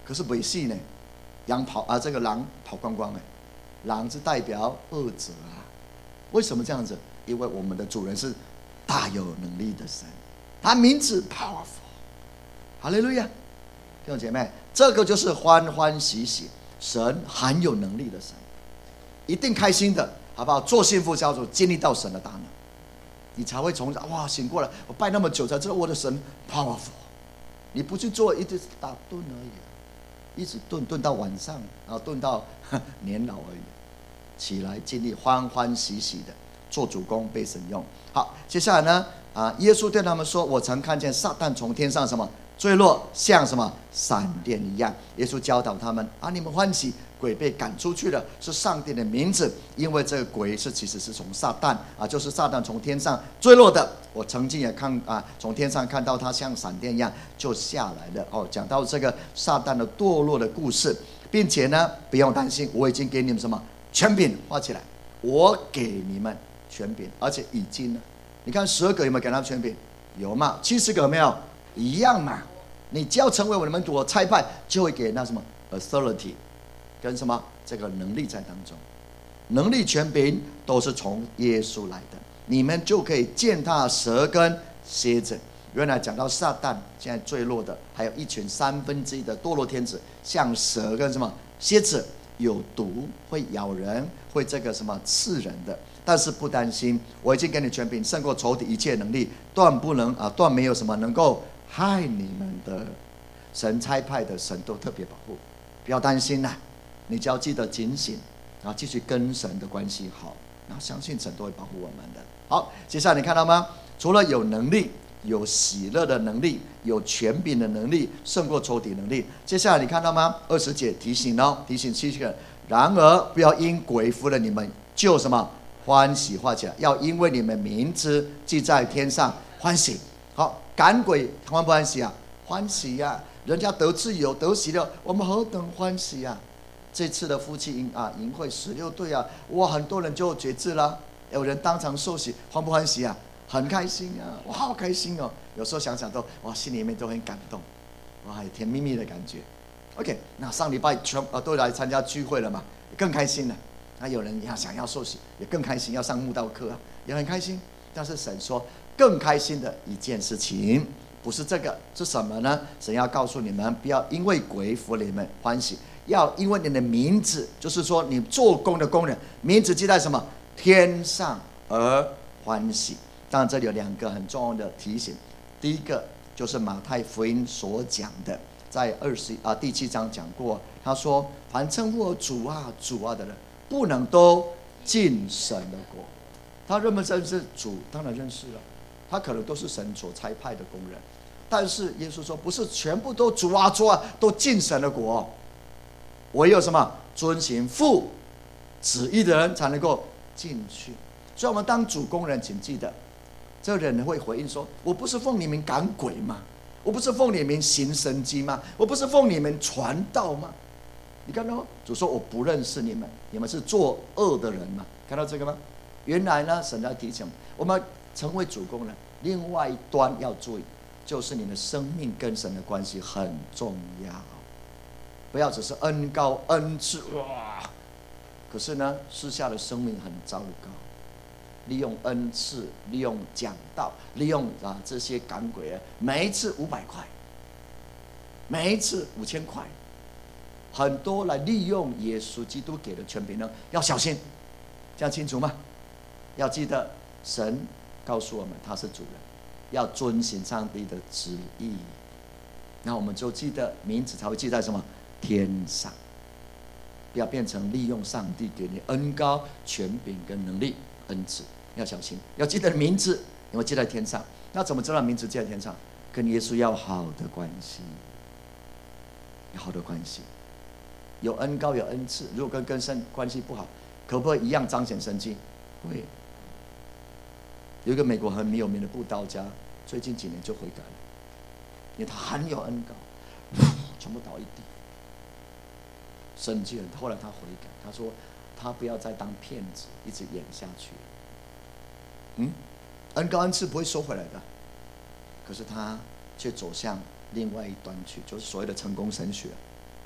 可是没戏呢，这个狼跑光光哎，狼是代表恶者啊。为什么这样子？因为我们的主人是大有能力的神，他名字 powerful， 哈利路亚！弟兄姐妹，这个就是欢欢喜喜，神很有能力的神，一定开心的，好不好？做幸福小组，经历到神的大能，你才会从哇醒过来。我拜那么久才知道我的神 powerful。你不去做，一直打盹而已，一直盹到晚上，然后盹到年老而已。起来经历欢欢喜喜的做主工，被神用。好，接下来呢？耶稣对他们说：“我曾看见撒旦从天上什么坠落，像什么闪电一样。”耶稣教导他们：“你们欢喜，鬼被赶出去了，是上帝的名字，因为这个鬼其实是从撒旦就是撒旦从天上坠落的。我曾经也从天上看到他像闪电一样就下来了。”讲到这个撒旦的堕落的故事，并且呢，不用担心，我已经给你们什么权柄，画起来，我给你们权柄，而且已经了。你看12个有没有给他权柄？有嘛？70个有没有？一样嘛。你只要成为我的门徒，我差派就会给那什么 authority， 跟什么这个能力在当中，能力权柄都是从耶稣来的，你们就可以践踏蛇跟蝎子。原来讲到撒旦现在坠落的，还有一群1/3的堕落天子，像蛇跟什么蝎子，有毒，会咬人，会这个什么刺人的。但是不担心，我已经给你权柄，胜过仇敌一切能力，断没有什么能够害你们的。神差派的，神都特别保护，不要担心啦。你只要记得警醒，然后继续跟神的关系好，然后相信神都会保护我们的。好，接下来你看到吗？除了有能力，有喜乐的能力，有权柄的能力，胜过仇敌能力。接下来你看到吗？20节提醒7个人，然而不要因鬼服了你们，就什么欢喜，画起来，要因为你们名字记在天上欢喜。好，赶鬼欢不欢喜啊？欢喜啊！人家得自由得喜乐，我们何等欢喜啊！这次的夫妻营会16对哇，很多人就决志了，有人当场受洗，欢不欢喜啊？很开心啊！哇，好开心哦！有时候想想都哇，心里面都很感动，哇，甜蜜蜜的感觉。OK， 那上礼拜都来参加聚会了嘛，更开心了。有人想要受洗，也更开心，要上慕道课也很开心。但是神说，更开心的一件事情不是这个，是什么呢？神要告诉你们，不要因为鬼服你们欢喜，要因为你的名字，就是说你做工的工人名字记在什么天上而欢喜。当然这里有2个很重要的提醒，第一个就是马太福音所讲的，在第7章讲过，他说凡称呼我主啊主啊的人，不能都进神的国。他认不认识主？当然认识了，他可能都是神所差派的工人。但是耶稣说，不是全部都主啊主啊都进神的国，唯有什么遵行父旨意的人才能够进去。所以我们当主工人，请记得，这个人会回应说，我不是奉你们赶鬼吗？我不是奉你们行神迹吗？我不是奉你们传道吗？你看到主说，我不认识你们，你们是作恶的人嘛？看到这个吗？原来呢，神在提醒我们成为主工人，另外一端要注意，就是你的生命跟神的关系很重要，不要只是恩高恩赐哇，可是呢，私下的生命很糟糕，利用恩赐，利用讲道，利用这些赶鬼人，每一次500块，每一次5000块。很多来利用耶稣基督给的权柄呢，要小心，这样清楚吗？要记得，神告诉我们他是主人，要遵行上帝的旨意。那我们就记得名字才会记在什么天上，不要变成利用上帝给你恩膏、权柄跟能力、恩赐，要小心。要记得名字，因为记在天上。那怎么知道名字记在天上？跟耶稣要好的关系，有好的关系。有恩膏有恩赐，如果跟神关系不好，可不可以一样彰显神迹？会。有一个美国很有名的布道家，最近几年就悔改了，因为他很有恩膏，全部倒一地，神迹了。后来他悔改，他说他不要再当骗子，一直演下去。恩膏恩赐不会收回来的，可是他却走向另外一端去，就是所谓的成功神学。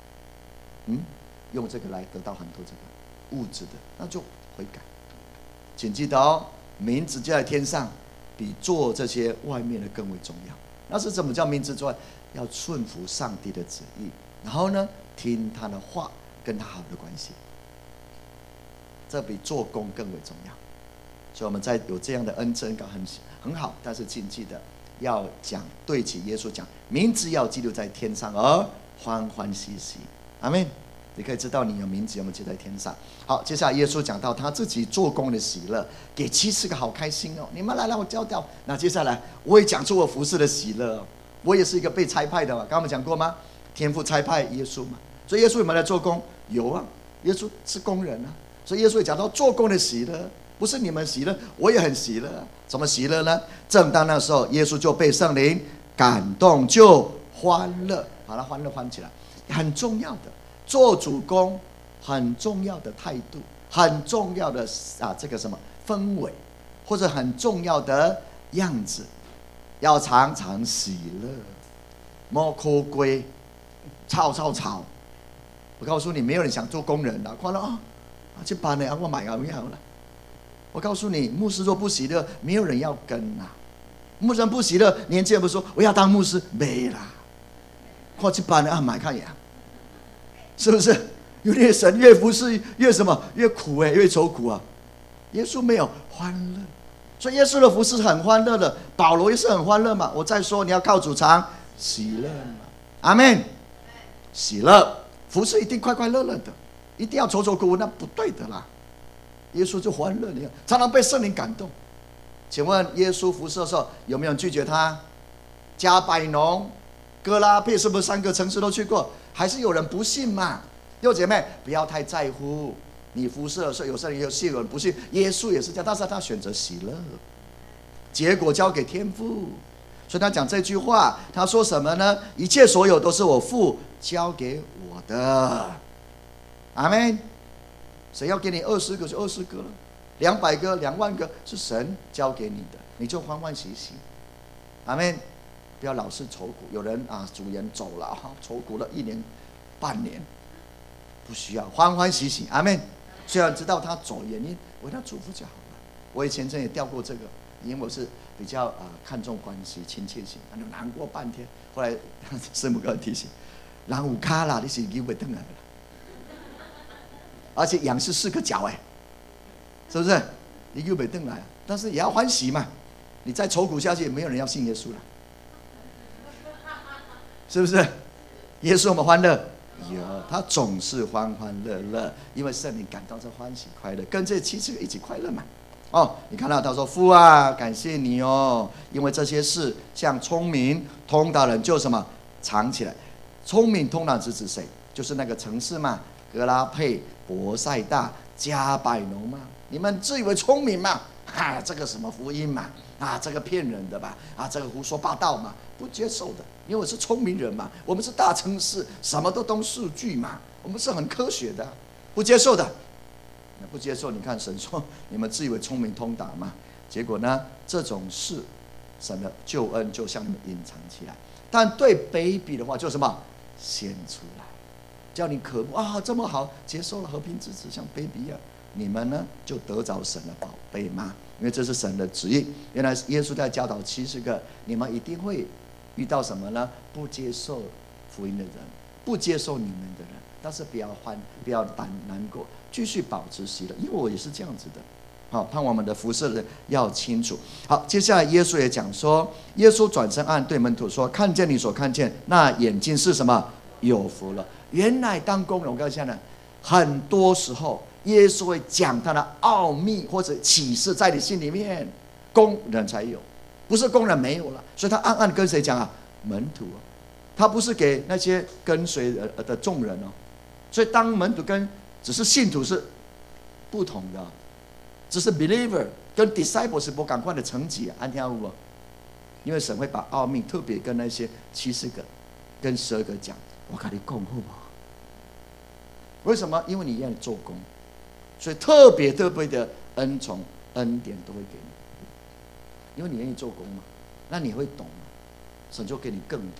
用这个来得到很多这个物质的，那就悔改。请记得哦，名字就在天上，比做这些外面的更为重要。那是怎么叫名字之外？要顺服上帝的旨意，然后呢，听他的话，跟他好的关系，这比做工更为重要。所以我们在有这样的恩赐很好，但是请记得要讲对起耶稣讲，名字要记录在天上，而欢欢喜喜。阿们。你可以知道你有名字有没有记在天上。好，接下来耶稣讲到他自己做工的喜乐，给70个好开心哦！你们来我教掉。那接下来我也讲出我服侍的喜乐，我也是一个被差派的嘛。刚刚我们讲过吗？天父差派耶稣嘛，所以耶稣有没有来做工？有啊，耶稣是工人啊。所以耶稣也讲到做工的喜乐，不是你们喜乐，我也很喜乐。怎么喜乐呢？正当那时候，耶稣就被圣灵感动，就欢乐，把他欢乐欢起来，很重要的。做主工很重要的态度，很重要的这个什么氛围，或者很重要的样子，要常常喜乐，莫哭归，吵。我告诉你，没有人想做工人的，看了去搬的我买了没有了。我告诉你，牧师若不喜乐，没有人要跟啊。牧师不喜乐，年轻人不说我要当牧师，没啦，看去搬的买看呀。是不是？因为神越服侍越什么？越苦越愁苦啊！耶稣没有欢乐，所以耶稣的服侍很欢乐的。保罗也是很欢乐嘛。我再说，你要靠主常喜乐嘛。阿们。喜乐服侍一定快快乐乐的，一定要愁愁苦苦，那不对的啦。耶稣就欢乐，你看常常被圣灵感动。请问耶稣服侍的时候有没有人拒绝他？加百农、哥拉配是不是3个城市都去过？还是有人不信嘛？弟兄姐妹，不要太在乎。你服侍的时候，有些人有信，有人不信。耶稣也是这样，但是他选择喜乐，结果交给天父。所以他讲这句话，他说什么呢？一切所有都是我父交给我的。阿们。谁要给你20个就20个了，200个、2万个是神交给你的，你就欢欢喜喜。阿们。不要老是愁苦，有人主人走了愁苦了1年半年，不需要，欢欢喜喜。阿们。虽然知道他走原因，为他祝福就好了。我以前真也掉过这个，因为我是比较看重关系亲切性，难过半天。后来师母给我提醒，人有卡啦，你是救不回来了，而且羊是4个脚是不是？你救不回来，但是也要欢喜嘛。你再愁苦下去，没有人要信耶稣了。是不是？耶稣我们欢乐，有，他总是欢欢乐乐，因为圣灵感到这欢喜快乐，跟这70个一起快乐嘛。你看到他说父啊，感谢你哦，因为这些事像聪明通达人就什么藏起来。聪明通达是指谁？就是那个城市嘛，格拉佩、伯赛大、加百农嘛。你们自以为聪明嘛？这个什么福音嘛？这个骗人的吧？这个胡说八道嘛？不接受的，因为我是聪明人嘛，我们是大城市，什么都懂数据嘛，我们是很科学的，不接受的。不接受，你看神说你们自以为聪明通达嘛，结果呢，这种事神的救恩就向你们隐藏起来，但对baby的话就什么显出来，叫你渴慕这么好，接受了和平之子，像 baby 一样，你们呢就得着神的宝贝嘛，因为这是神的旨意。原来耶稣在教导70个，你们一定会遇到什么呢？不接受福音的人，不接受你们的人，但是不要难过，继续保持喜乐，因为我也是这样子的。好，盼望我们的服事人要清楚。好，接下来耶稣也讲说，耶稣转身对门徒说：“看见你所看见，那眼睛是什么？有福了。”原来当工人，我告诉你，很多时候耶稣会讲他的奥秘或者启示在你心里面，工人才有，不是工人没有了。所以他暗暗跟谁讲门徒他不是给那些跟随的众人所以当门徒跟只是信徒是不同的，只是 believer 跟 disciple 是不赶快的层级安听有无？因为神会把奥秘特别跟那些70个跟12个讲，我跟你讲好不好？为什么？因为你愿意做工，所以特别的恩宠恩典都会给你，因为你愿意做工嘛，那你会懂嘛，神就给你更多。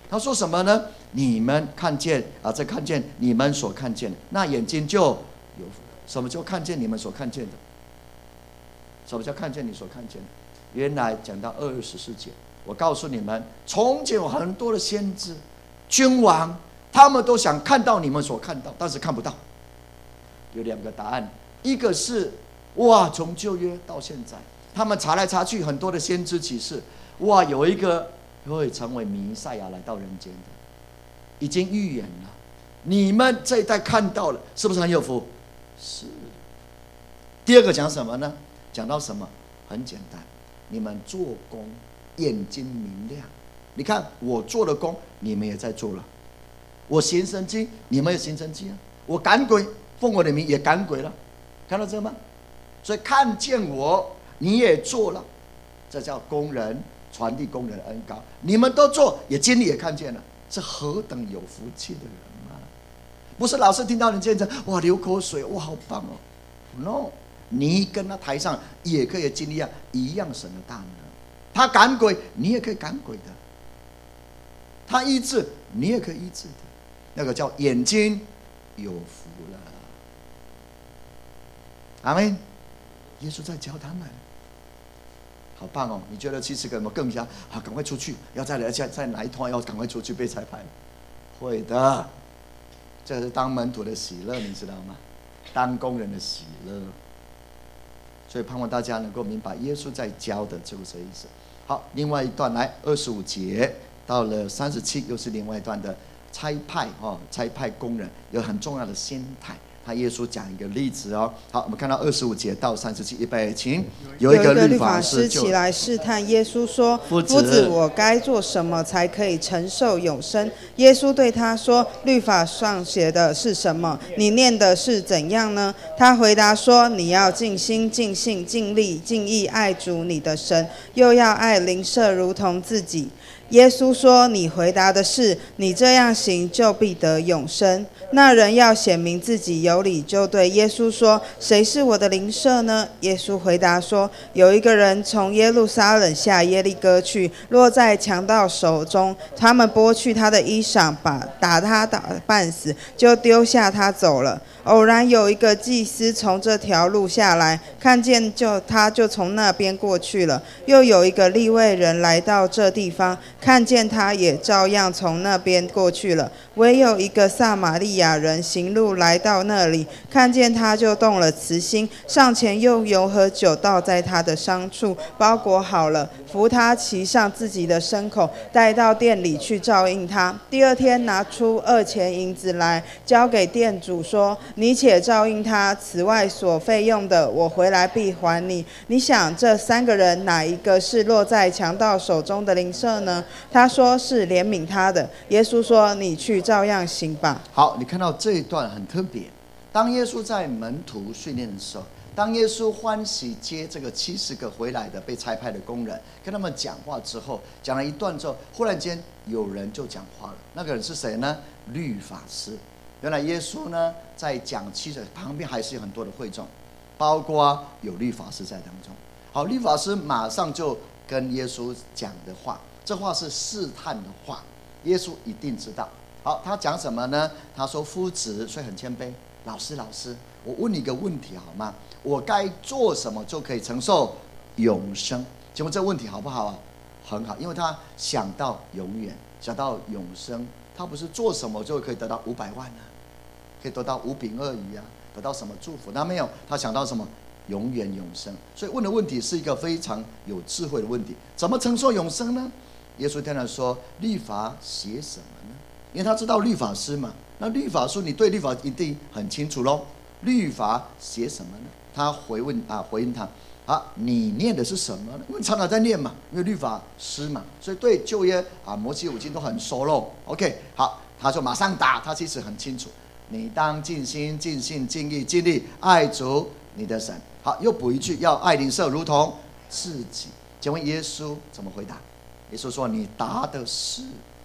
他说什么呢？你们看见啊，这看见你们所看见的，那眼睛就有福了。什么叫看见你们所看见的？什么叫看见你所看见的？原来讲到24节，我告诉你们，从前有很多的先知、君王，他们都想看到你们所看到，但是看不到。有2个答案，一个是哇，从旧约到现在，他们查来查去，很多的先知启示，哇，有一个会成为弥赛亚来到人间的，已经预言了。你们这一代看到了，是不是很有福？是。第二个讲什么呢？讲到什么？很简单，你们做工眼睛明亮。你看我做的工，你们也在做了。我行神迹，你们也行神迹啊。我赶鬼，奉我的名也赶鬼了，看到这吗？所以看见我，你也做了，这叫工人传递工人的恩膏。你们都做，也经历也看见了，是何等有福气的人啊！不是老是听到人见证，哇，流口水，哇，好棒哦。No， 你跟他台上也可以经历一样神的大能。他赶鬼，你也可以赶鬼的；他医治，你也可以医治的。那个叫眼睛有福了。阿们。耶稣在教他们，好棒哦！你觉得70个有没有更加好？赶快出去，要再来再哪一团要赶快出去被裁判？会的，这是当门徒的喜乐，你知道吗？当工人的喜乐。所以盼望大家能够明白耶稣在教的就是这意思。好，另外一段来25节到了37，又是另外一段的差派差派工人有很重要的心态。他耶稣讲一个例子哦。好，我们看到25节到37，预备，请。有一个律法师起来试探耶稣说：“夫子，我该做什么才可以承受永生？”耶稣对他说：“律法上写的是什么？你念的是怎样呢？”他回答说：“你要尽心、尽性、尽力、尽意爱主你的神，又要爱邻舍如同自己。”耶稣说：“你回答的是，你这样行就必得永生。”那人要显明自己有理，就对耶稣说：“谁是我的邻舍呢？”耶稣回答说：“有一个人从耶路撒冷下耶利哥去，落在强盗手中，他们剥去他的衣裳，打他打半死，就丢下他走了。偶然有一个祭司从这条路下来，看见他就从那边过去了。又有一个利未人来到这地方，看见他也照样从那边过去了。唯有一个撒玛利亚人行路来到那里，看见他就动了慈心，上前用油和酒倒在他的伤处，包裹好了，扶他骑上自己的牲口，带到店里去照应他。第二天拿出2钱银子来，交给店主说：“你且照应他，此外所费用的，我回来必还你。”你想这3个人哪一个是落在强盗手中的邻舍呢？他说是怜悯他的。耶稣说：“你去照样行吧。” 好，你看到这一段很特别。当耶稣在门徒训练的时候，当耶稣欢喜接这个70个回来的被差派的工人，跟他们讲话之后，讲了一段之后，忽然间有人就讲话了。那个人是谁呢？律法师。原来耶稣呢在讲70，旁边还是有很多的会众，包括有律法师在当中。好，律法师马上就跟耶稣讲的话，这话是试探的话，耶稣一定知道。好，他讲什么呢？他说：“夫子，所以很谦卑。老师，我问你一个问题好吗？我该做什么就可以承受永生？”请问这个问题好不好啊？很好，因为他想到永远，想到永生，他不是做什么就可以得到500万呢？可以得到5饼2鱼啊，得到什么祝福？那没有，他想到什么？永远永生。所以问的问题是一个非常有智慧的问题。怎么承受永生呢？耶稣天然说：“律法写什么呢？”因为他知道律法师嘛，那律法书你对律法一定很清楚咯。律法写什么呢？他回应他：“你念的是什么呢？”因为常常在念嘛，因为律法师嘛，所以对旧约摩西五经都很熟咯。OK， 好，他就马上答，他其实很清楚。你当尽心、尽性、尽意、尽力爱主你的神。好，又补一句：要爱邻舍如同自己。请问耶稣怎么回答？耶稣说：“你答的是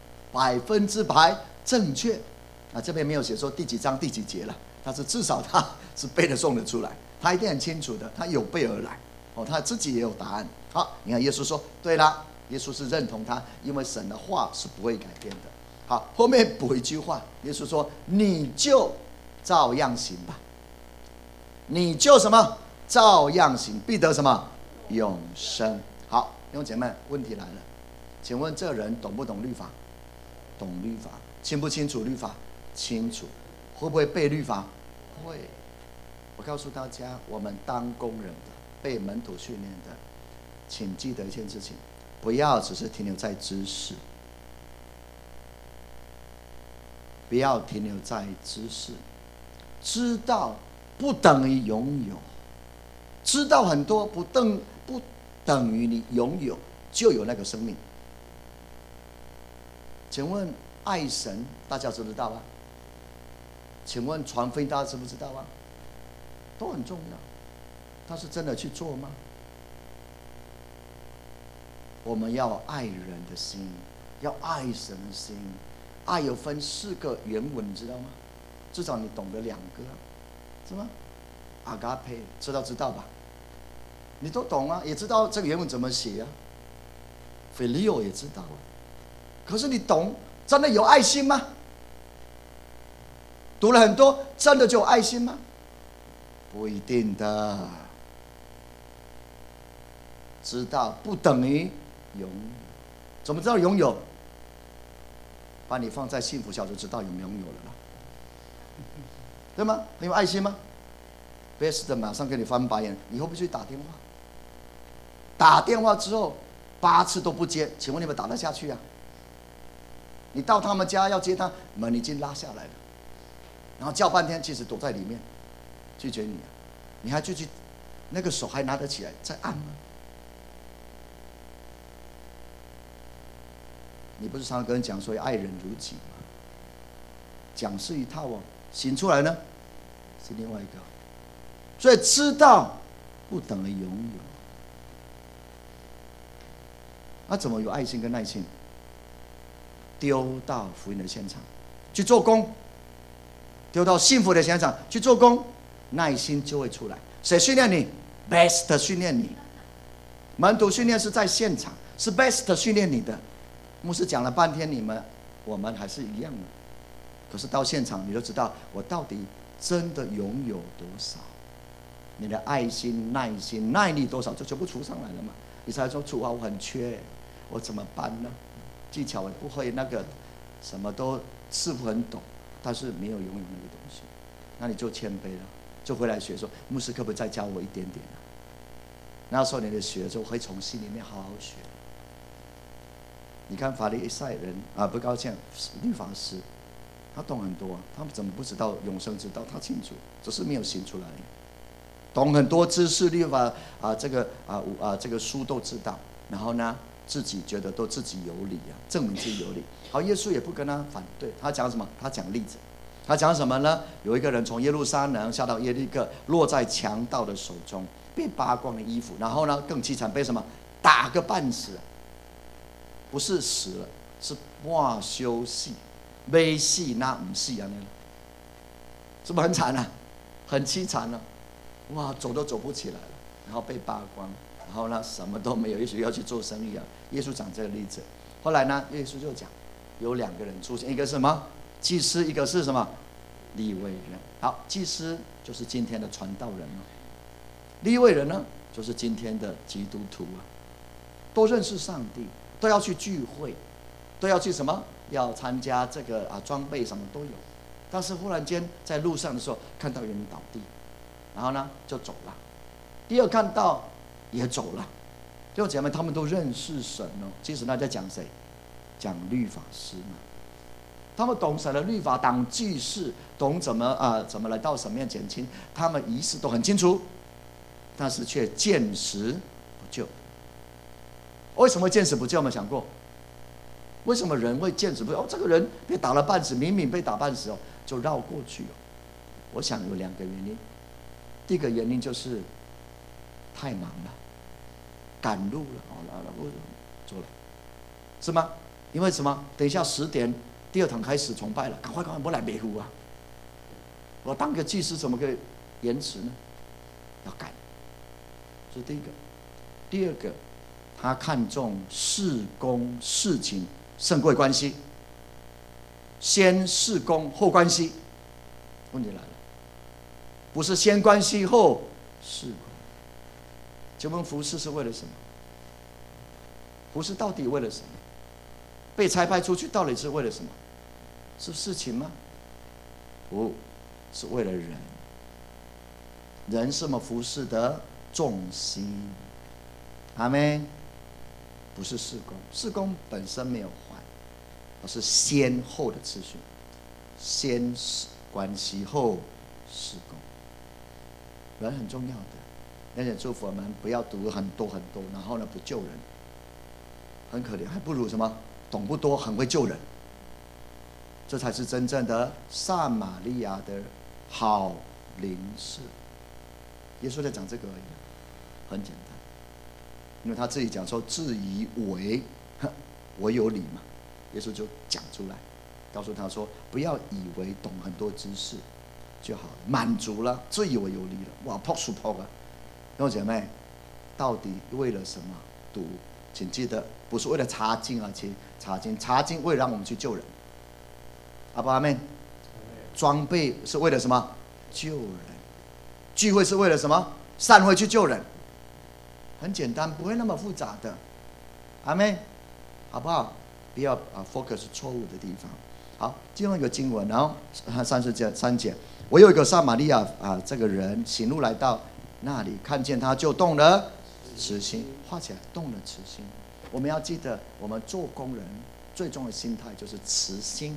100%正确。”这边没有写说第几章第几节了，但是至少他是背得诵得出来，他一定很清楚的，他有备而来他自己也有答案。好，你看耶稣说：“对了， 耶稣是认同他，因为神的话是不会改变的。好，后面补一句话，耶稣说：“你就照样行吧。”你就什么？照样行，必得什么？永生。好，弟兄姐妹，问题来了，请问这人懂不懂律法？懂律法。清不清楚律法？清楚。会不会背律法？会。我告诉大家，我们当工人的，被门徒训练的，请记得一件事情，不要只是停留在知识，不要停留在知识。知道不等于拥有，知道很多不等于你拥有就有那个生命。请问爱神大家知不知道啊？请问传福音大家知不知道啊？都很重要，但是真的去做吗？我们要爱人的心，要爱神的心。爱有分4个原文，你知道吗？至少你懂得2个，是吗？阿嘎佩知道吧？你都懂啊，也知道这个原文怎么写啊。菲利欧也知道啊，可是你懂，真的有爱心吗？读了很多，真的就有爱心吗？不一定的。知道不等于拥有，怎么知道拥有？把你放在幸福小就知道有没有拥有了啦，对吗？很有爱心吗？Best 马上给你翻白眼，你会不会去打电话？打电话之后8次都不接，请问你们打得下去啊？你到他们家要接他，门已经拉下来了，然后叫半天，其实躲在里面拒绝你啊，你还继续那个手还拿得起来再按吗？你不是常常跟人讲说爱人如己吗？讲是一套哦，行出来呢是另外一个。所以知道不等于拥有。那怎么有爱心跟耐心？丢到福音的现场去做工，丢到幸福的现场去做工，耐心就会出来。谁训练你 ？Best 训练你。门徒训练是在现场，是 Best 训练你的。牧师讲了半天，我们还是一样的。可是到现场，你就知道我到底真的拥有多少。你的爱心、耐心、耐力多少，就全部除上来了嘛？你才说主啊，我很缺，我怎么办呢？技巧也不会，那个什么都似乎很懂，但是没有拥有那个东西，那你就谦卑了，就回来学说，牧师可不可以再教我一点点啊？那时候你的学就会从心里面好好学。你看法利赛人啊，不高兴，律法师，他懂很多啊，他们怎么不知道永生之道？他清楚，只是没有行出来。懂很多知识律法啊，这个书都知道，然后呢，自己觉得都自己有理啊，证明自己有理。好，耶稣也不跟他反对，他讲什么？他讲例子，他讲什么呢？有一个人从耶路撒冷下到耶利哥，落在强盗的手中，被扒光了衣服，然后呢，更凄惨，被什么打个半死。不是死了，是半休息，没戏那不戏啊，那个是不是很惨啊？很凄惨啊！哇，走都走不起来了，然后被扒光，然后呢，什么都没有，也许要去做生意啊。耶稣讲这个例子，后来呢，耶稣就讲，有2个人出现，一个是什么？祭司，一个是什么？利未人。好，祭司就是今天的传道人了，利未人呢，就是今天的基督徒啊，都认识上帝。都要去聚会，都要去什么？要参加这个装备什么都有。但是忽然间在路上的时候，看到有人倒地，然后呢就走了。第二看到也走了。弟兄姐妹，他们都认识神哦。其实那在讲谁？讲律法师嘛。他们懂神的律法，当祭司，懂怎么来到神面前亲，他们仪式都很清楚，但是却见死不救。为什么见死不救？有没有想过？为什么人会见死不救？哦，这个人被打了半死，明明被打半死哦，就绕过去哦。我想有2个原因。第一个原因就是太忙了，赶路了，我走了，是吗？因为什么？等一下10点，第2堂开始崇拜了，赶快，不来维护啊！我当个祭司怎么可以延迟呢？要赶，这是第一个。第二个， 他看重事工事情胜过关系，先事工后关系。问题来了，不是先关系后事工。请问服事是为了什么？服事到底为了什么？被差派出去到底是为了什么？是事情吗？不是，为了人。人是我们服事的重心。阿们。不是事工，事工本身没有坏，而是先后的次序，先关系后事工。人很重要的，而且祝福我们不要读很多很多，然后呢不救人，很可怜，还不如什么懂不多很会救人。这才是真正的撒玛利亚的好邻士。耶稣在讲这个而已，很简单。因为他自己讲说自以为我有理嘛，耶稣就讲出来，告诉他说不要以为懂很多知识就好了，满足了，自以为有理了，哇，扑数扑啊！弟兄姐妹，到底为了什么读？请记得，不是为了查经而去查经，查经为了让我们去救人。阿爸阿们。装备是为了什么？救人。聚会是为了什么？散会去救人。很简单，不会那么复杂的，阿们，好不好？不要focus 错误的地方。好，最后一个经文，然后3节，我有一个撒玛利亚这个人行路来到那里，看见他就动了慈心，画起来，动了慈心。我们要记得，我们做工人最重要的心态就是慈心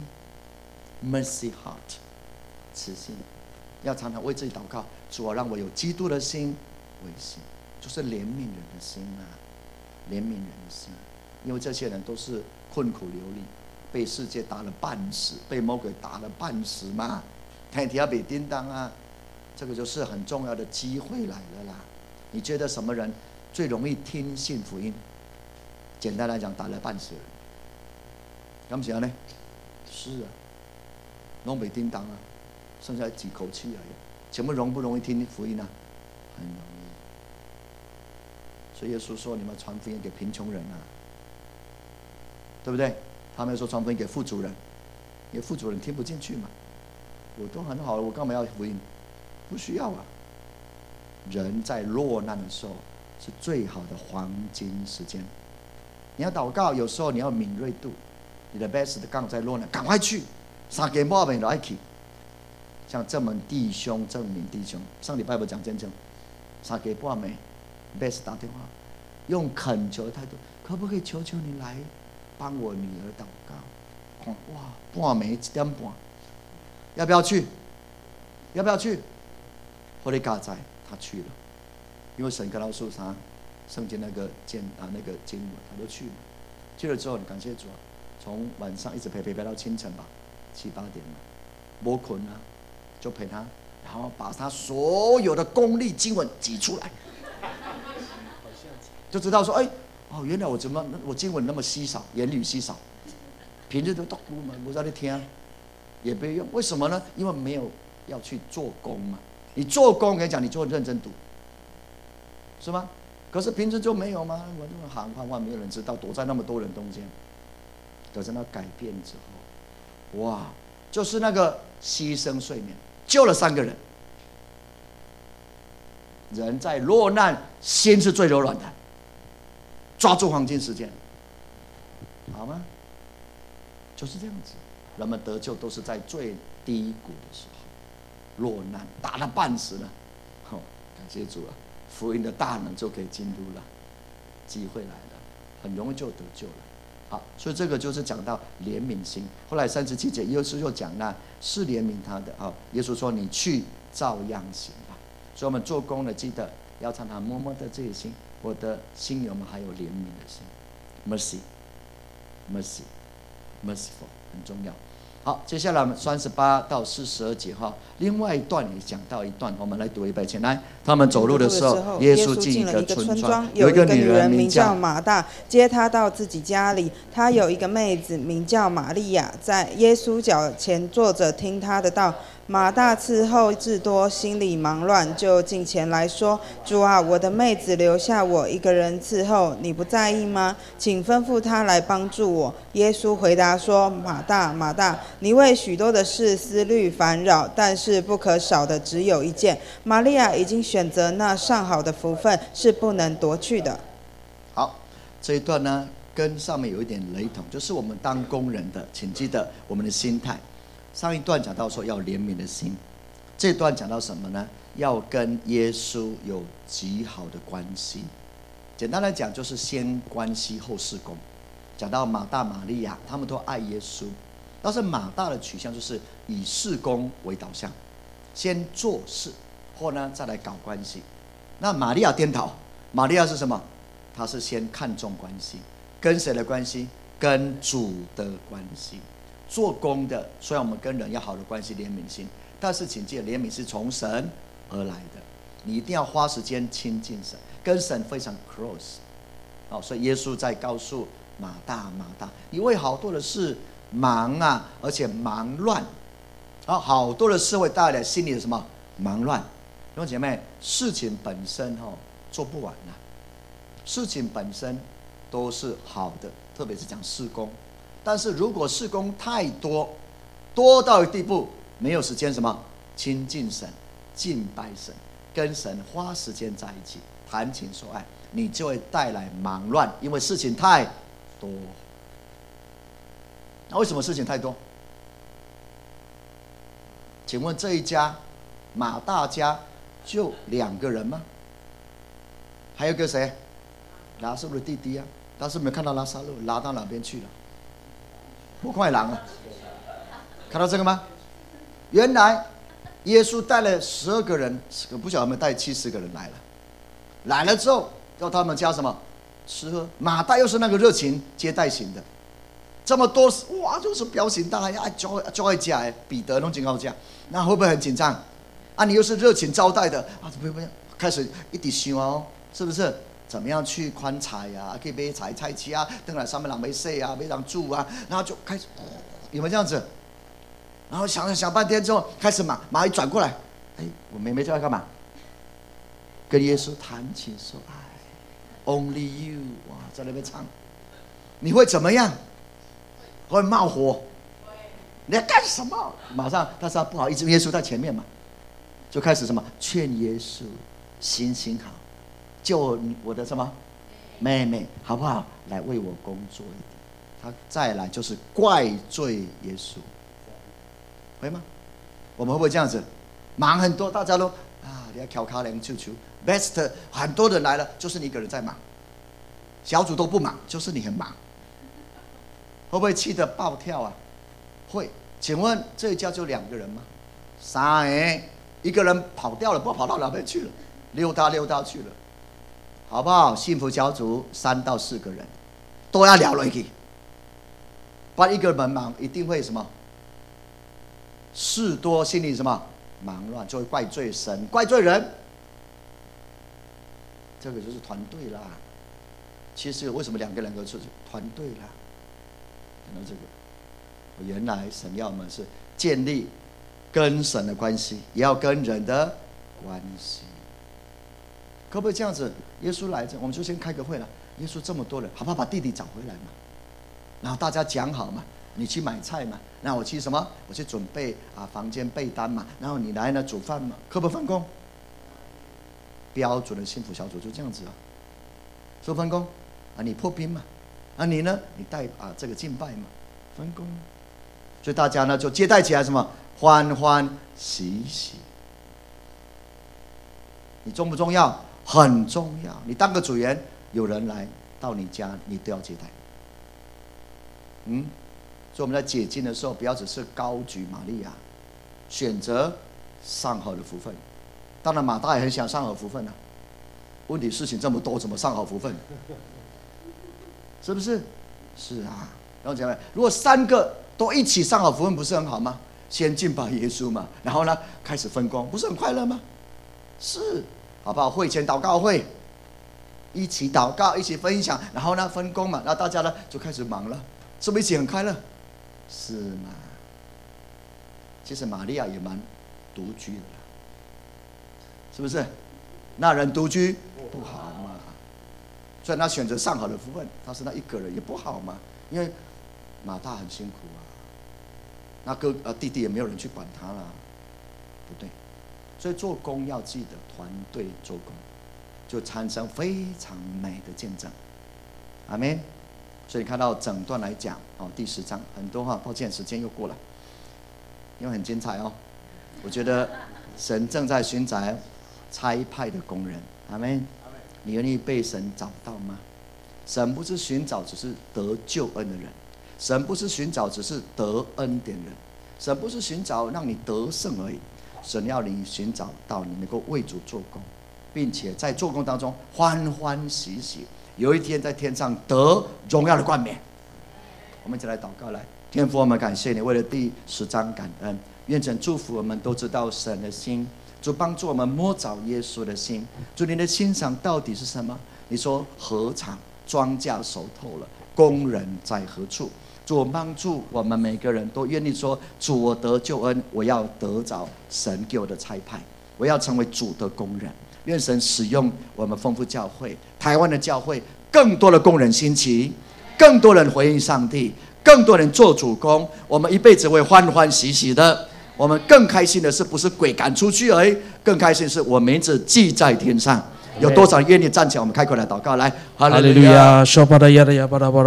，mercy heart， 慈心，要常常为自己祷告，主啊，让我有基督的心为心。就是怜悯人的心啊，怜悯人的心，因为这些人都是困苦流离，被世界打了半死，被魔鬼打了半死嘛，天天要被叮当啊，这个就是很重要的机会来了啦。你觉得什么人最容易听信福音？简单来讲，打了半死人，敢不是呢？是啊，拢被叮当啊，剩下几口气而已。请问容不容易听福音啊？很容易。所以耶稣说：“你们传福音给贫穷人啊，对不对？他们说传福音给富足人，因为富足人听不进去嘛。我都很好了，我干嘛要福音？不需要啊。人在落难的时候是最好的黄金时间。你要祷告，有时候你要敏锐度。你的 best 刚在落难，赶快去，3更半暝就要去。像正门弟兄、正明弟兄，上礼拜不讲见证，3更半暝。” best 打电话，用恳求的态度，可不可以求求你来帮我女儿祷告？哇，半暝1点半，要不要去？要不要去？后来嘎仔他去了，因为神跟他说啥，圣经那个经文，他就去了。去了之后，感谢主啊，从晚上一直陪到清晨吧，7、8点了，没困啊，就陪他，然后把他所有的功力经文挤出来。就知道说，原来我经文那么稀少，言语稀少，平日都读嘛，不知道你听，也不用。为什么呢？因为没有要去做工嘛。你做工，跟你讲，你就认真读，是吗？可是平时就没有吗？我这么行话没有人知道，躲在那么多人中间。可是那改变之后，哇，就是那个牺牲睡眠，救了3个人。人在落难，心是最柔软的。抓住黄金时间，好吗？就是这样子，人们得救都是在最低谷的时候，落难打了半死了，感谢主啊，福音的大能就可以进入了，机会来了，很容易就得救了。好，所以这个就是讲到怜悯心。后来37节，耶稣又讲那是怜悯他的耶稣说你去照样行吧。所以我们做工的记得要常常默默的这些心。我的心有没有还有怜悯的心 merciful 很重要。好，接下来我们38到42节另外一段也讲到一段，我们来读一遍。请来，他们走路的时候，耶稣进了一个村庄，有一个女人名叫马大， 接他到自己家里。他有一个妹子名叫玛利亚，在耶稣脚前坐着听他的道。 马大伺候至多，心里忙乱，就近前来说：“主啊，我的妹子留下我一个人伺候，你不在意吗？请吩咐她来帮助我。”耶稣回答说：“马大，马大，你为许多的事思虑烦扰，但是不可少的只有一件。玛利亚已经选择那上好的福分，是不能夺去的。” 好，这一段呢，跟上面有一点雷同，就是我们当工人的，请记得我们的心态。上一段讲到说要怜悯的心，这段讲到什么呢？要跟耶稣有极好的关系。简单来讲，就是先关系后事工。讲到马大、玛利亚，他们都爱耶稣，但是马大的取向就是以事工为导向，先做事，后呢再来搞关系。那玛利亚颠倒，玛利亚是什么？她是先看重关系，跟谁的关系？跟主的关系。做工的，虽然我们跟人要好的关系，怜悯心，但是请记得，怜悯是从神而来的，你一定要花时间亲近神，跟神非常 close。所以耶稣在告诉马大，马大，你为好多的事忙啊，而且忙乱，好多的事会带来心里的什么忙乱。弟兄姐妹，事情本身做不完啊，事情本身都是好的，特别是讲事工。但是如果事工太多，多到一地步，没有时间什么亲近神、敬拜神、跟神花时间在一起谈情说爱，你就会带来忙乱，因为事情太多。那为什么事情太多？请问这一家马大家就2个人吗？还有个谁？拉撒路的弟弟啊，但是没有看到拉撒路拉到哪边去了？不快狼啊！看到这个吗？原来耶稣带了12个人，不晓得有没有带70个人来了。来了之后，叫他们家什么吃喝。马大又是那个热情接待型的，这么多哇，就是彪形大汉，就爱家彼得弄警告这样，那会不会很紧张啊？你又是热情招待的啊，不开始一直想哦，是不是？怎么样去宽菜啊？可以买菜市啊，等来上面人没洗啊，没人住啊，然后就开始有没有这样子？然后想半天之后，开始马一转过来，我妹妹就要干嘛？跟耶稣谈情说爱 ，Only You， 哇，在那边唱，你会怎么样？会冒火？你要干什么？马上，但是他不好意思，耶稣在前面嘛，就开始什么劝耶稣，行好。救我的什么妹妹好不好？来为我工作一点。他再来就是怪罪耶稣，会吗？我们会不会这样子？忙很多，大家都你要调卡凉球 best 很多人来了，就是你一个人在忙，小组都不忙，就是你很忙，会不会气得暴跳啊？会。请问这一家就2个人吗？3个，一个人跑掉了，不知道跑到哪边去了，溜达去了。好不好？幸福小组3到4个人都要聊下去，不然一个人忙一定会什么事多，心里什么忙乱，就会怪罪神、怪罪人。这个就是团队啦。其实为什么2个人就是团队啦？看到这个，原来神要我们是建立跟神的关系，也要跟人的关系。可不可以这样子？耶稣来着，我们就先开个会了。耶稣这么多人，好不好把弟弟找回来嘛？然后大家讲好嘛，你去买菜嘛，那我去什么？我去准备房间被单嘛，然后你来呢煮饭嘛，可不分工？标准的幸福小组就这样子说分工你破冰嘛，你呢？你带这个敬拜嘛，分工。所以大家呢就接待起来什么欢欢喜喜。你重不重要？很重要。你当个组员，有人来到你家，你都要接待。所以我们在解经的时候，不要只是高举玛利亚，选择上好的福分。当然马大也很想上好福分问题事情这么多，怎么上好福分？是不是？是啊。然后姐妹，如果3个都一起上好福分，不是很好吗？先敬拜耶稣嘛，然后呢开始分工，不是很快乐吗？是，好不好？会前祷告会，一起祷告，一起分享，然后呢分工嘛，然后大家呢就开始忙了，是不是一起很快乐？是吗？其实玛利亚也蛮独居了，是不是？那人独居不好嘛？虽然他选择上好的福分，他是那一个人也不好嘛，因为马大很辛苦啊，那弟弟也没有人去管他了，不对。所以做工要记得团队做工，就产生非常美的见证。阿们。所以看到整段来讲，第10章很多抱歉时间又过了，因为很精彩哦。我觉得神正在寻找差派的工人，阿们。你愿意被神找到吗？神不是寻找只是得救恩的人，神不是寻找只是得恩典人，神不是寻找让你得胜而已，神要你寻找到你能够为主做工，并且在做工当中欢欢喜喜，有一天在天上得荣耀的冠冕。我们一起来祷告，来，天父，我们感谢你，为了第10章感恩，愿神祝福我们都知道神的心，主帮助我们摸着耶稣的心。主，你的心肠到底是什么？你说何尝庄稼熟透了，工人在何处？主，帮助我们每个人都愿意说，主，我得救恩，我要得着神给我的差派，我要成为主的工人。愿神使用我们丰富教会，台湾的教会，更多的工人兴起，更多人回应上帝，更多人做主工，我们一辈子会欢欢喜喜的。我们更开心的是，不是鬼赶出去而已，更开心的是我名字记在天上。有多少人愿意站起来？我们开口来祷告，来，哈利路亚。